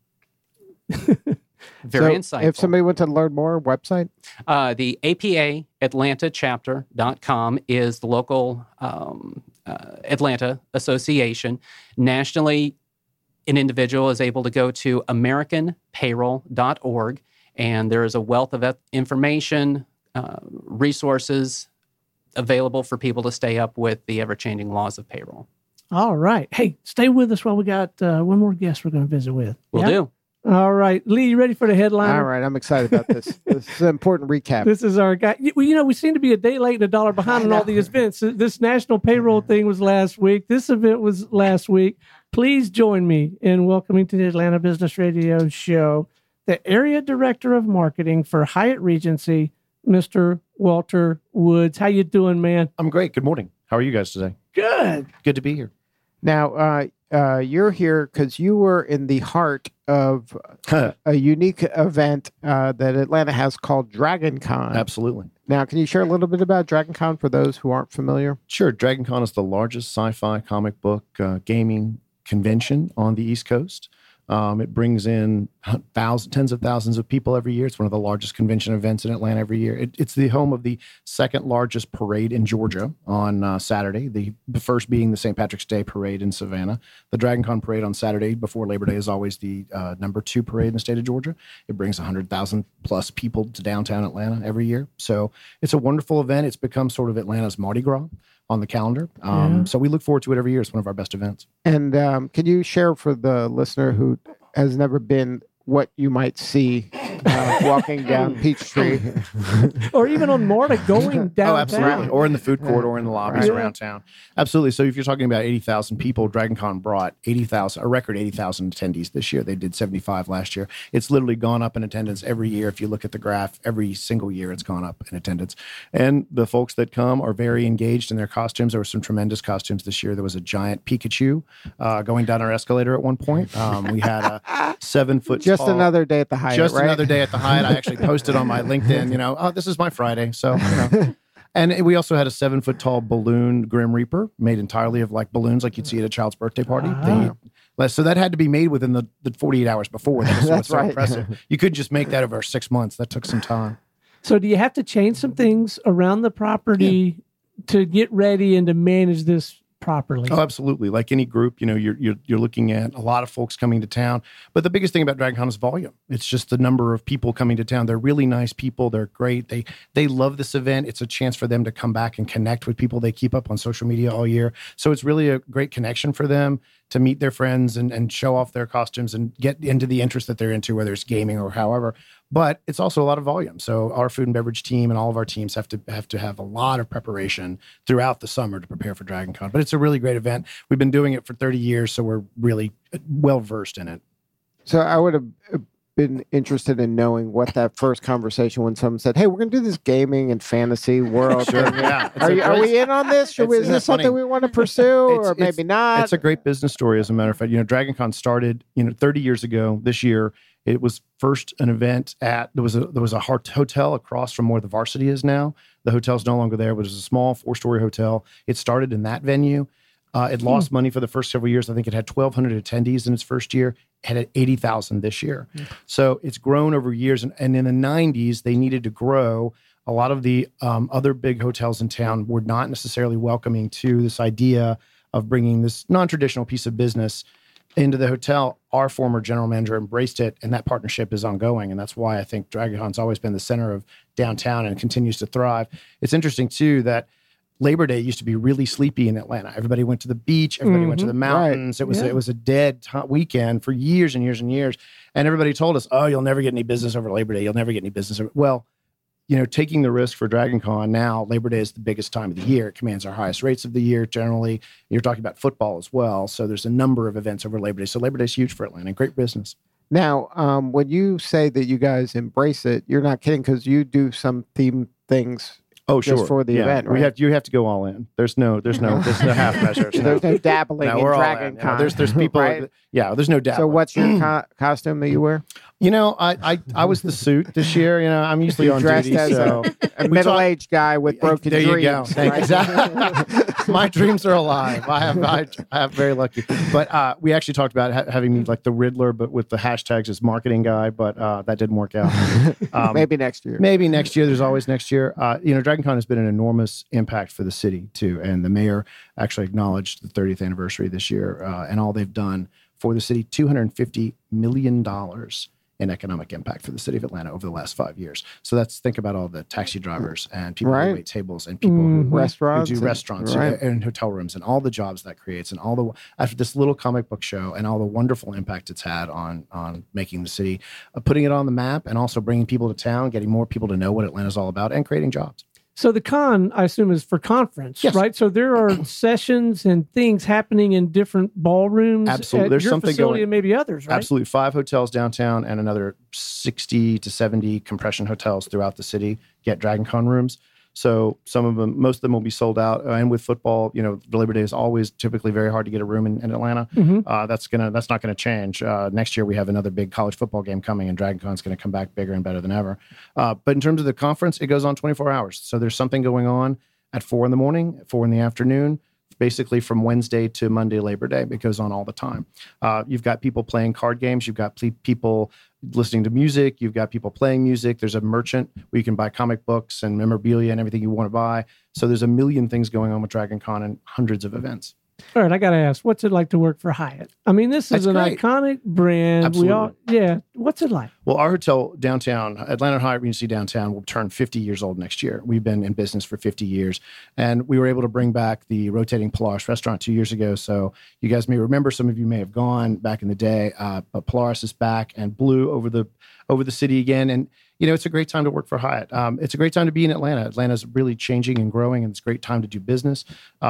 S6: Very insightful.
S2: If somebody wants to learn more, website?
S6: The APA Atlanta chapter.com is the local Atlanta association. Nationally, an individual is able to go to americanpayroll.org, and there is a wealth of information, resources available for people to stay up with the ever-changing laws of payroll.
S3: All right. Hey, stay with us while we got one more guest we're going to visit with.
S6: Will do.
S3: All right. Lee, you ready for the headline?
S2: All right. I'm excited about this. This is an important recap.
S3: This is our guy. We seem to be a day late and $1 behind on all these events. This national payroll thing was last week. This event was last week. Please join me in welcoming to the Atlanta Business Radio show the Area Director of Marketing for Hyatt Regency, Mr. Walter Woods. How you doing, man?
S7: I'm great. Good morning. How are you guys today?
S3: Good.
S7: Good to be here.
S2: Now, you're here because you were in the heart of a unique event that Atlanta has called DragonCon.
S7: Absolutely.
S2: Now, can you share a little bit about DragonCon for those who aren't familiar?
S7: Sure. DragonCon is the largest sci-fi comic book gaming convention on the East Coast. It brings in tens of thousands of people every year. It's one of the largest convention events in Atlanta every year. It's the home of the second largest parade in Georgia on Saturday, the first being the St. Patrick's Day parade in Savannah. The Dragon Con parade on Saturday before Labor Day is always the number 2 parade in the state of Georgia. It brings 100,000 plus people to downtown Atlanta every year. So it's a wonderful event. It's become sort of Atlanta's Mardi Gras on the calendar. So we look forward to it every year. It's one of our best events.
S2: And can you share for the listener who has never been what you might see walking down Peachtree?
S3: Or even on Marta going downtown.
S7: Oh, absolutely. Or in the food court or in the lobbies around town. Absolutely. So if you're talking about 80,000 people, Dragon Con brought a record 80,000 attendees this year. They did 75 last year. It's literally gone up in attendance every year. If you look at the graph, every single year it's gone up in attendance. And the folks that come are very engaged in their costumes. There were some tremendous costumes this year. There was a giant Pikachu going down our escalator at one point. We had a 7-foot
S2: Just another day at the Hyatt,
S7: Just
S2: right?
S7: another day at the Hyatt. I actually posted on my LinkedIn, this is my Friday. So, And we also had a 7-foot tall balloon Grim Reaper made entirely of like balloons like you'd see at a child's birthday party. So that had to be made within the 48 hours before. That's so impressive. You could just make that over 6 months. That took some time.
S3: So do you have to change some things around the property to get ready and to manage this properly?
S7: Oh, absolutely. Like any group, you're looking at a lot of folks coming to town. But the biggest thing about Dragon Con is volume. It's just the number of people coming to town. They're really nice people. They're great. They love this event. It's a chance for them to come back and connect with people they keep up on social media all year. So it's really a great connection for them to meet their friends and show off their costumes and get into the interest that they're into, whether it's gaming or however. But it's also a lot of volume. So our food and beverage team and all of our teams have to have a lot of preparation throughout the summer to prepare for Dragon Con. But it's a really great event. We've been doing it for 30 years, so we're really well versed in it.
S2: So I would have been interested in knowing what that first conversation when someone said, "Hey, we're going to do this gaming and fantasy world."
S7: Sure, yeah.
S2: Are we in on this? Is this something we want to pursue, or maybe not?
S7: It's a great business story, as a matter of fact. Dragon Con started 30 years ago this year. It was first an event there was a hotel across from where the Varsity is now. The hotel's no longer there, but it was a small 4-story hotel. It started in that venue. It lost money for the first several years. I think it had 1,200 attendees in its first year. It had 80,000 this year. So it's grown over years. And in the 90s, they needed to grow. A lot of the other big hotels in town were not necessarily welcoming to this idea of bringing this non-traditional piece of business into the hotel. Our former general manager embraced it, and that partnership is ongoing. And that's why I think Dragon Con's always been the center of downtown and continues to thrive. It's interesting, too, that Labor Day used to be really sleepy in Atlanta. Everybody went to the beach. Everybody went to the mountains. Right. It was a dead weekend for years and years and years. And everybody told us, "Oh, you'll never get any business over Labor Day. You'll never get any business." Well, taking the risk for Dragon Con now, Labor Day is the biggest time of the year. It commands our highest rates of the year generally. You're talking about football as well. So there's a number of events over Labor Day. So Labor Day is huge for Atlanta. Great business.
S2: Now, when you say that you guys embrace it, you're not kidding, because you do some theme things.
S7: Oh, sure.
S2: Just for the event, right?
S7: You have to go all in. There's no half measures.
S2: There's no dabbling in Dragon Con.
S7: There's people. Right? There's no dabbling.
S2: So what's your costume that you wear?
S7: I was the suit this year. I'm usually on
S2: dressed
S7: duty.
S2: as a middle-aged guy with broken dreams.
S7: There you go.
S2: Right?
S7: Exactly. My dreams are alive. I have very lucky. But we actually talked about having me like the Riddler, but with the hashtags as marketing guy. But that didn't work out.
S2: Maybe next year.
S7: Maybe next year. There's always next year. Dragon Con has been an enormous impact for the city too, and the mayor actually acknowledged the 30th anniversary this year and all they've done for the city. $250 million in economic impact for the city of Atlanta over the last 5 years. So think about all the taxi drivers and people who wait tables and people who do restaurants and hotel rooms and all the jobs that creates and after this little comic book show and all the wonderful impact it's had on making the city, putting it on the map and also bringing people to town, getting more people to know what Atlanta's all about and creating jobs.
S3: So the con, I assume, is for conference,
S7: yes.
S3: Right? So there are sessions and things happening in different ballrooms.
S7: Absolutely. There's
S3: your
S7: something
S3: facility
S7: going,
S3: and maybe others, right?
S7: Absolutely. 5 hotels downtown and another 60 to 70 compression hotels throughout the city get Dragon Con rooms. So most of them will be sold out. And with football, Labor Day is always typically very hard to get a room in Atlanta. That's not gonna change. Next year we have another big college football game coming, and Dragon Con's gonna come back bigger and better than ever. But in terms of the conference, it goes on 24 hours. So there's something going on at 4 in the morning, 4 in the afternoon, basically from Wednesday to Monday, Labor Day. It goes on all the time. You've got people playing card games. You've got people listening to music. You've got people playing music. There's a merchant where you can buy comic books and memorabilia and everything you want to buy. So there's a million things going on with Dragon Con and hundreds of events.
S3: All right, I got to ask, what's it like to work for Hyatt? I mean, this is
S7: That's
S3: an
S7: great.
S3: iconic brand.
S7: Absolutely.
S3: What's it like?
S7: Well, our hotel downtown, Atlanta Hyatt Regency downtown, will turn 50 years old next year. We've been in business for 50 years, and we were able to bring back the rotating Polaris restaurant 2 years ago. So you guys may remember, some of you may have gone back in the day, but Polaris is back and blue over the city again. And it's a great time to work for Hyatt. It's a great time to be in Atlanta. Atlanta's really changing and growing, and it's a great time to do business.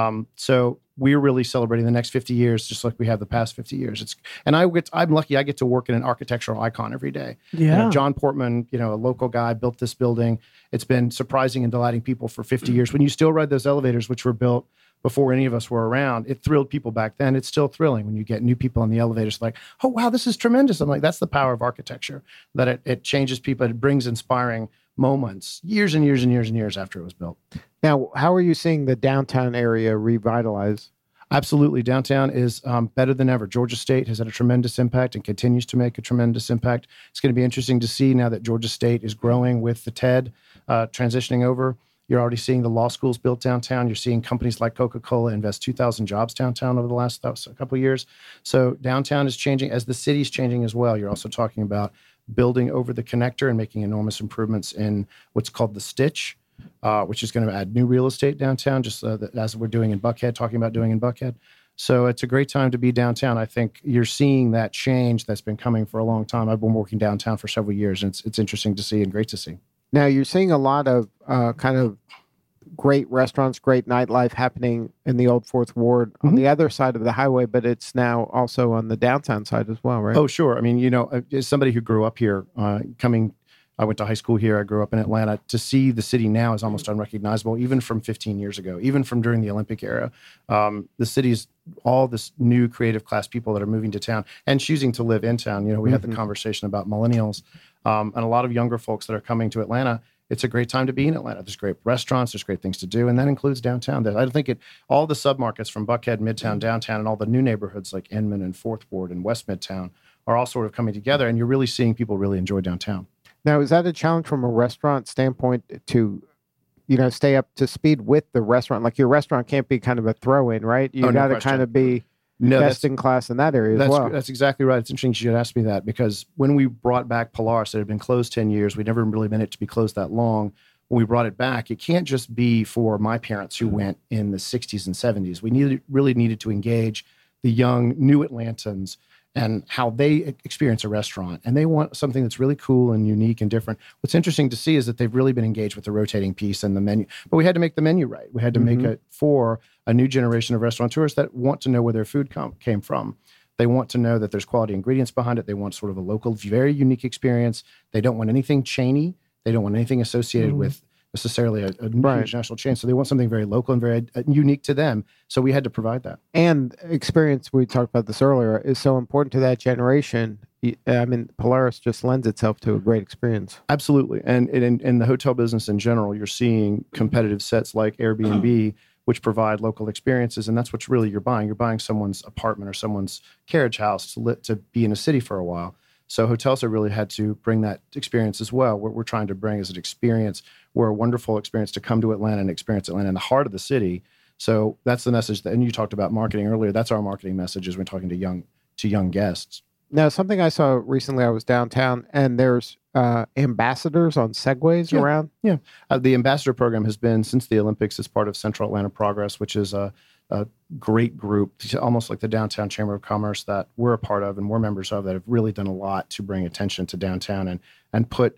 S7: So we're really celebrating the next 50 years, just like we have the past 50 years. I'm lucky I get to work in an architectural icon every day.
S3: Yeah.
S7: John Portman, a local guy, built this building. It's been surprising and delighting people for 50 years. When you still ride those elevators, which were built before any of us were around, it thrilled people back then. It's still thrilling when you get new people on the elevators like, oh, wow, this is tremendous. I'm like, that's the power of architecture, that it changes people. It brings inspiring moments years and years and years and years after it was built.
S2: Now, how are you seeing the downtown area revitalize?
S7: Absolutely. Downtown is better than ever. Georgia State has had a tremendous impact and continues to make a tremendous impact. It's going to be interesting to see now that Georgia State is growing with the TED transitioning over. You're already seeing the law schools built downtown. You're seeing companies like Coca-Cola invest 2,000 jobs downtown over the last couple of years. So downtown is changing as the city's changing as well. You're also talking about building over the connector and making enormous improvements in what's called the Stitch, which is going to add new real estate downtown, just as we're doing in Buckhead, talking about doing in Buckhead. So it's a great time to be downtown. I think you're seeing that change that's been coming for a long time. I've been working downtown for several years, and it's interesting to see and great to see.
S2: Now, you're seeing a lot of kind of great restaurants, great nightlife happening in the Old Fourth Ward on the other side of the highway, but it's now also on the downtown side as well, right?
S7: Oh, sure. I mean, as somebody who grew up here, I went to high school here. I grew up in Atlanta. To see the city now is almost unrecognizable, even from 15 years ago, even from during the Olympic era. The city's all this new creative class people that are moving to town and choosing to live in town. We had the conversation about millennials and a lot of younger folks that are coming to Atlanta. It's a great time to be in Atlanta. There's great restaurants, there's great things to do, and that includes downtown. I think all the submarkets from Buckhead, Midtown, downtown, and all the new neighborhoods like Inman and Fourth Ward and West Midtown are all sort of coming together, and you're really seeing people really enjoy downtown.
S2: Now, is that a challenge from a restaurant standpoint to, stay up to speed with the restaurant? Like your restaurant can't be kind of a throw-in, right? You got to kind of be best in class in that area as well.
S7: That's exactly right. It's interesting you should ask me that, because when we brought back Polaris, it had been closed 10 years. We'd never really meant it to be closed that long. When we brought it back, it can't just be for my parents who went in the 60s and 70s. We really needed to engage the young new Atlantans and how they experience a restaurant. And they want something that's really cool and unique and different. What's interesting to see is that they've really been engaged with the rotating piece and the menu. But we had to make the menu right. We had to make it for a new generation of restaurateurs that want to know where their food came from. They want to know that there's quality ingredients behind it. They want sort of a local, very unique experience. They don't want anything chainy. They don't want anything associated with necessarily a huge national chain. So they want something very local and very unique to them. So we had to provide that.
S2: And experience, we talked about this earlier, is so important to that generation. I mean, Polaris just lends itself to a great experience.
S7: Absolutely. And in the hotel business in general, you're seeing competitive sets like Airbnb, which provide local experiences. And that's what's really you're buying. You're buying someone's apartment or someone's carriage house to be in a city for a while. So hotels have really had to bring that experience as well. What we're trying to bring is an experience, a wonderful experience to come to Atlanta and experience Atlanta in the heart of the city. So that's the message and you talked about marketing earlier. That's our marketing message as we're talking to young guests.
S2: Now, something I saw recently, I was downtown and there's ambassadors on Segways around.
S7: Yeah. The ambassador program has been since the Olympics as part of Central Atlanta Progress, which is a great group, almost like the Downtown Chamber of Commerce that we're a part of and we're members of, that have really done a lot to bring attention to downtown and put,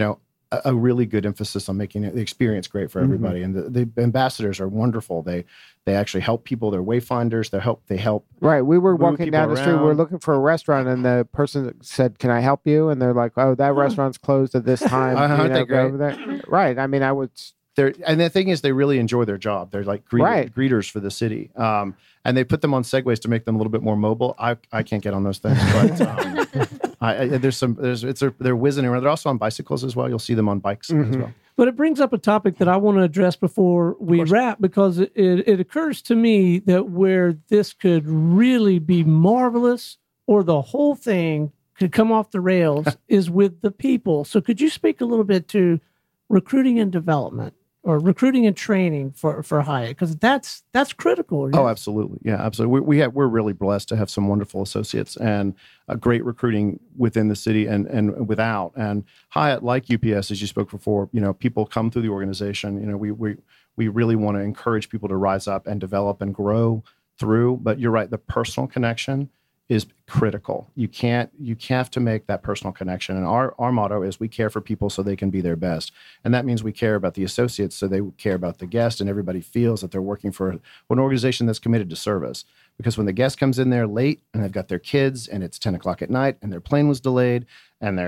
S7: a really good emphasis on making the experience great for everybody. And the ambassadors are wonderful. They actually help people. They're wayfinders. They help.
S2: Right. We were walking down the street. We were looking for a restaurant, and the person said, "Can I help you?" And they're like, "Oh, that restaurant's closed at this time."
S7: Aren't they great?
S2: Over there. Right. I mean, I would.
S7: And the thing is, they really enjoy their job. They're like greeters for the city. And they put them on Segways to make them a little bit more mobile. I can't get on those things, but they're whizzing around. They're also on bicycles as well. You'll see them on bikes as well.
S3: But it brings up a topic that I want to address before we wrap, because it occurs to me that where this could really be marvelous, or the whole thing could come off the rails, is with the people. So could you speak a little bit to recruiting and development, or recruiting and training for Hyatt? Because that's critical. Yes?
S7: Oh, absolutely. Yeah, absolutely. We're really blessed to have some wonderful associates and a great recruiting within the city and without. And Hyatt, like UPS, as you spoke before, people come through the organization. We really want to encourage people to rise up and develop and grow through. But you're right, the personal connection is critical. You have to make that personal connection. And our motto is we care for people so they can be their best. And that means we care about the associates so they care about the guest, and everybody feels that they're working for an organization that's committed to service. Because when the guest comes in there late and they've got their kids and it's 10 o'clock at night and their plane was delayed and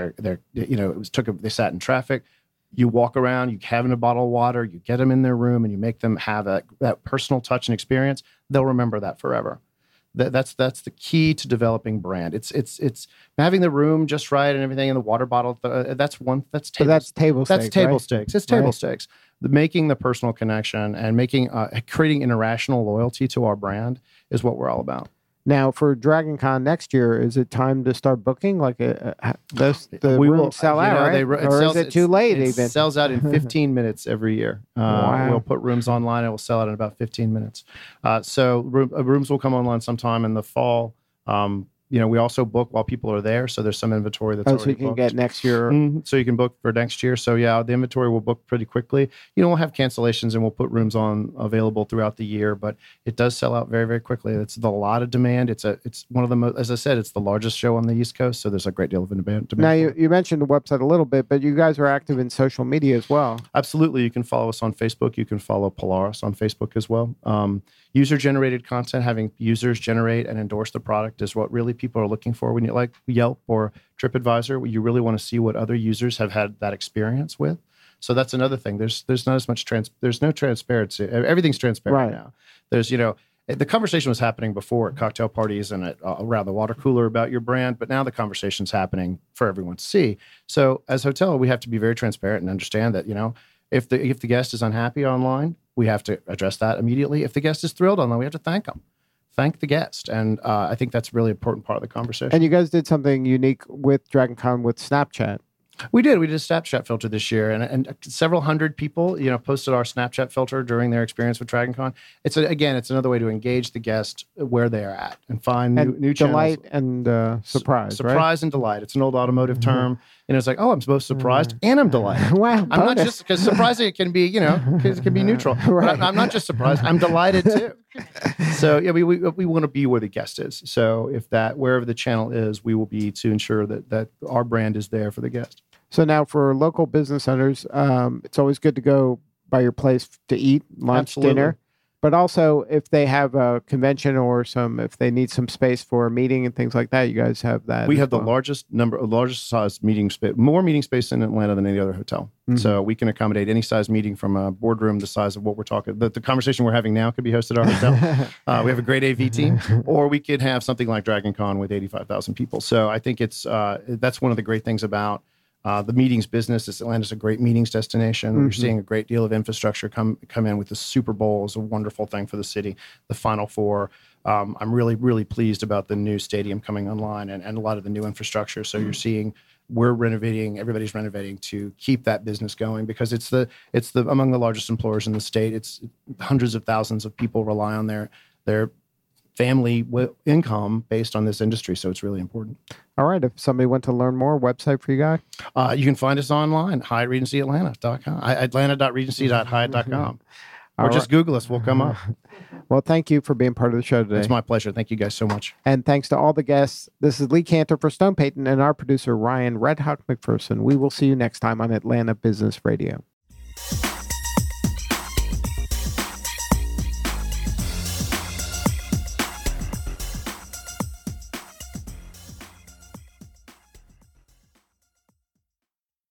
S7: they sat in traffic, you walk around, you have them a bottle of water, you get them in their room, and you make them have that personal touch and experience. They'll remember that forever. That's the key to developing brand. It's having the room just right and everything, and the water bottle. That's table stakes.
S2: That's table
S7: stakes. It's table stakes. Making the personal connection and creating international loyalty to our brand is what we're all about.
S2: Now, for DragonCon next year, is it time to start booking? Like the rooms sell out, right? Or is it too late?
S7: It sells out in 15 minutes every year.
S2: Wow.
S7: We'll put rooms online. It will sell out in about 15 minutes. So rooms will come online sometime in the fall. We also book while people are there, so there's some inventory that's already
S2: so you can
S7: booked.
S2: get next year.
S7: So you can book for next year. So yeah, the inventory will book pretty quickly. We'll have cancellations and we'll put rooms on available throughout the year, but it does sell out very, very quickly. It's a lot of demand. It's one of the most, as I said, it's the largest show on the East Coast, so there's a great deal of demand.
S2: Now you mentioned the website a little bit, but you guys are active in social media as well.
S7: Absolutely, you can follow us on Facebook. You can follow Polaris on Facebook as well. User-generated content, having users generate and endorse the product is what really people are looking for. When you like Yelp or TripAdvisor, you really want to see what other users have had that experience with. So that's another thing. There's not as much there's no transparency. Everything's transparent now. There's the conversation was happening before at cocktail parties and around the water cooler about your brand, but now the conversation's happening for everyone to see. So as a hotel, we have to be very transparent and understand that if the guest is unhappy online, we have to address that immediately. If the guest is thrilled online, we have to thank them. Thank the guest. And I think that's a really important part of the conversation.
S2: And you guys did something unique with DragonCon with Snapchat.
S7: We did. We did a Snapchat filter this year, and several hundred people, posted our Snapchat filter during their experience with DragonCon. It's another way to engage the guest where they are at and find new channels.
S2: Delight and surprise.
S7: Surprise and delight. It's an old automotive term. It's like, I'm both surprised and I'm delighted.
S2: Wow,
S7: I'm not just because surprising. It can be, it can be neutral. Right. But I'm not just surprised. I'm delighted too. So yeah, we want to be where the guest is. So wherever the channel is, we will be to ensure that our brand is there for the guest.
S2: So now for local business owners, it's always good to go by your place to eat lunch,
S7: Absolutely.
S2: Dinner. But also if they have a convention or if they need some space for a meeting and things like that, you guys have that.
S7: We have the largest size meeting space, more meeting space in Atlanta than any other hotel. Mm-hmm. So we can accommodate any size meeting from a boardroom the size of what we're talking. The conversation we're having now could be hosted at our hotel. We have a great AV team, or we could have something like DragonCon with 85,000 people. So I think that's one of the great things about the meetings business. Atlanta's a great meetings destination. Mm-hmm. We're seeing a great deal of infrastructure come in with the Super Bowl is a wonderful thing for the city. The Final Four. I'm really, really pleased about the new stadium coming online and a lot of the new infrastructure. So you're seeing everybody's renovating to keep that business going because it's among the largest employers in the state. It's hundreds of thousands of people rely on their family income based on this industry. So it's really important.
S2: All right. If somebody wants to learn more, website for you guys?
S7: You can find us online, HyattRegencyAtlanta.com, atlanta.regency.hyatt.com. Or just Google us. We'll come up.
S2: Well, thank you for being part of the show today.
S7: It's my pleasure. Thank you guys so much.
S2: And thanks to all the guests. This is Lee Cantor for Stone Payton and our producer, Ryan Red Hawk McPherson. We will see you next time on Atlanta Business Radio.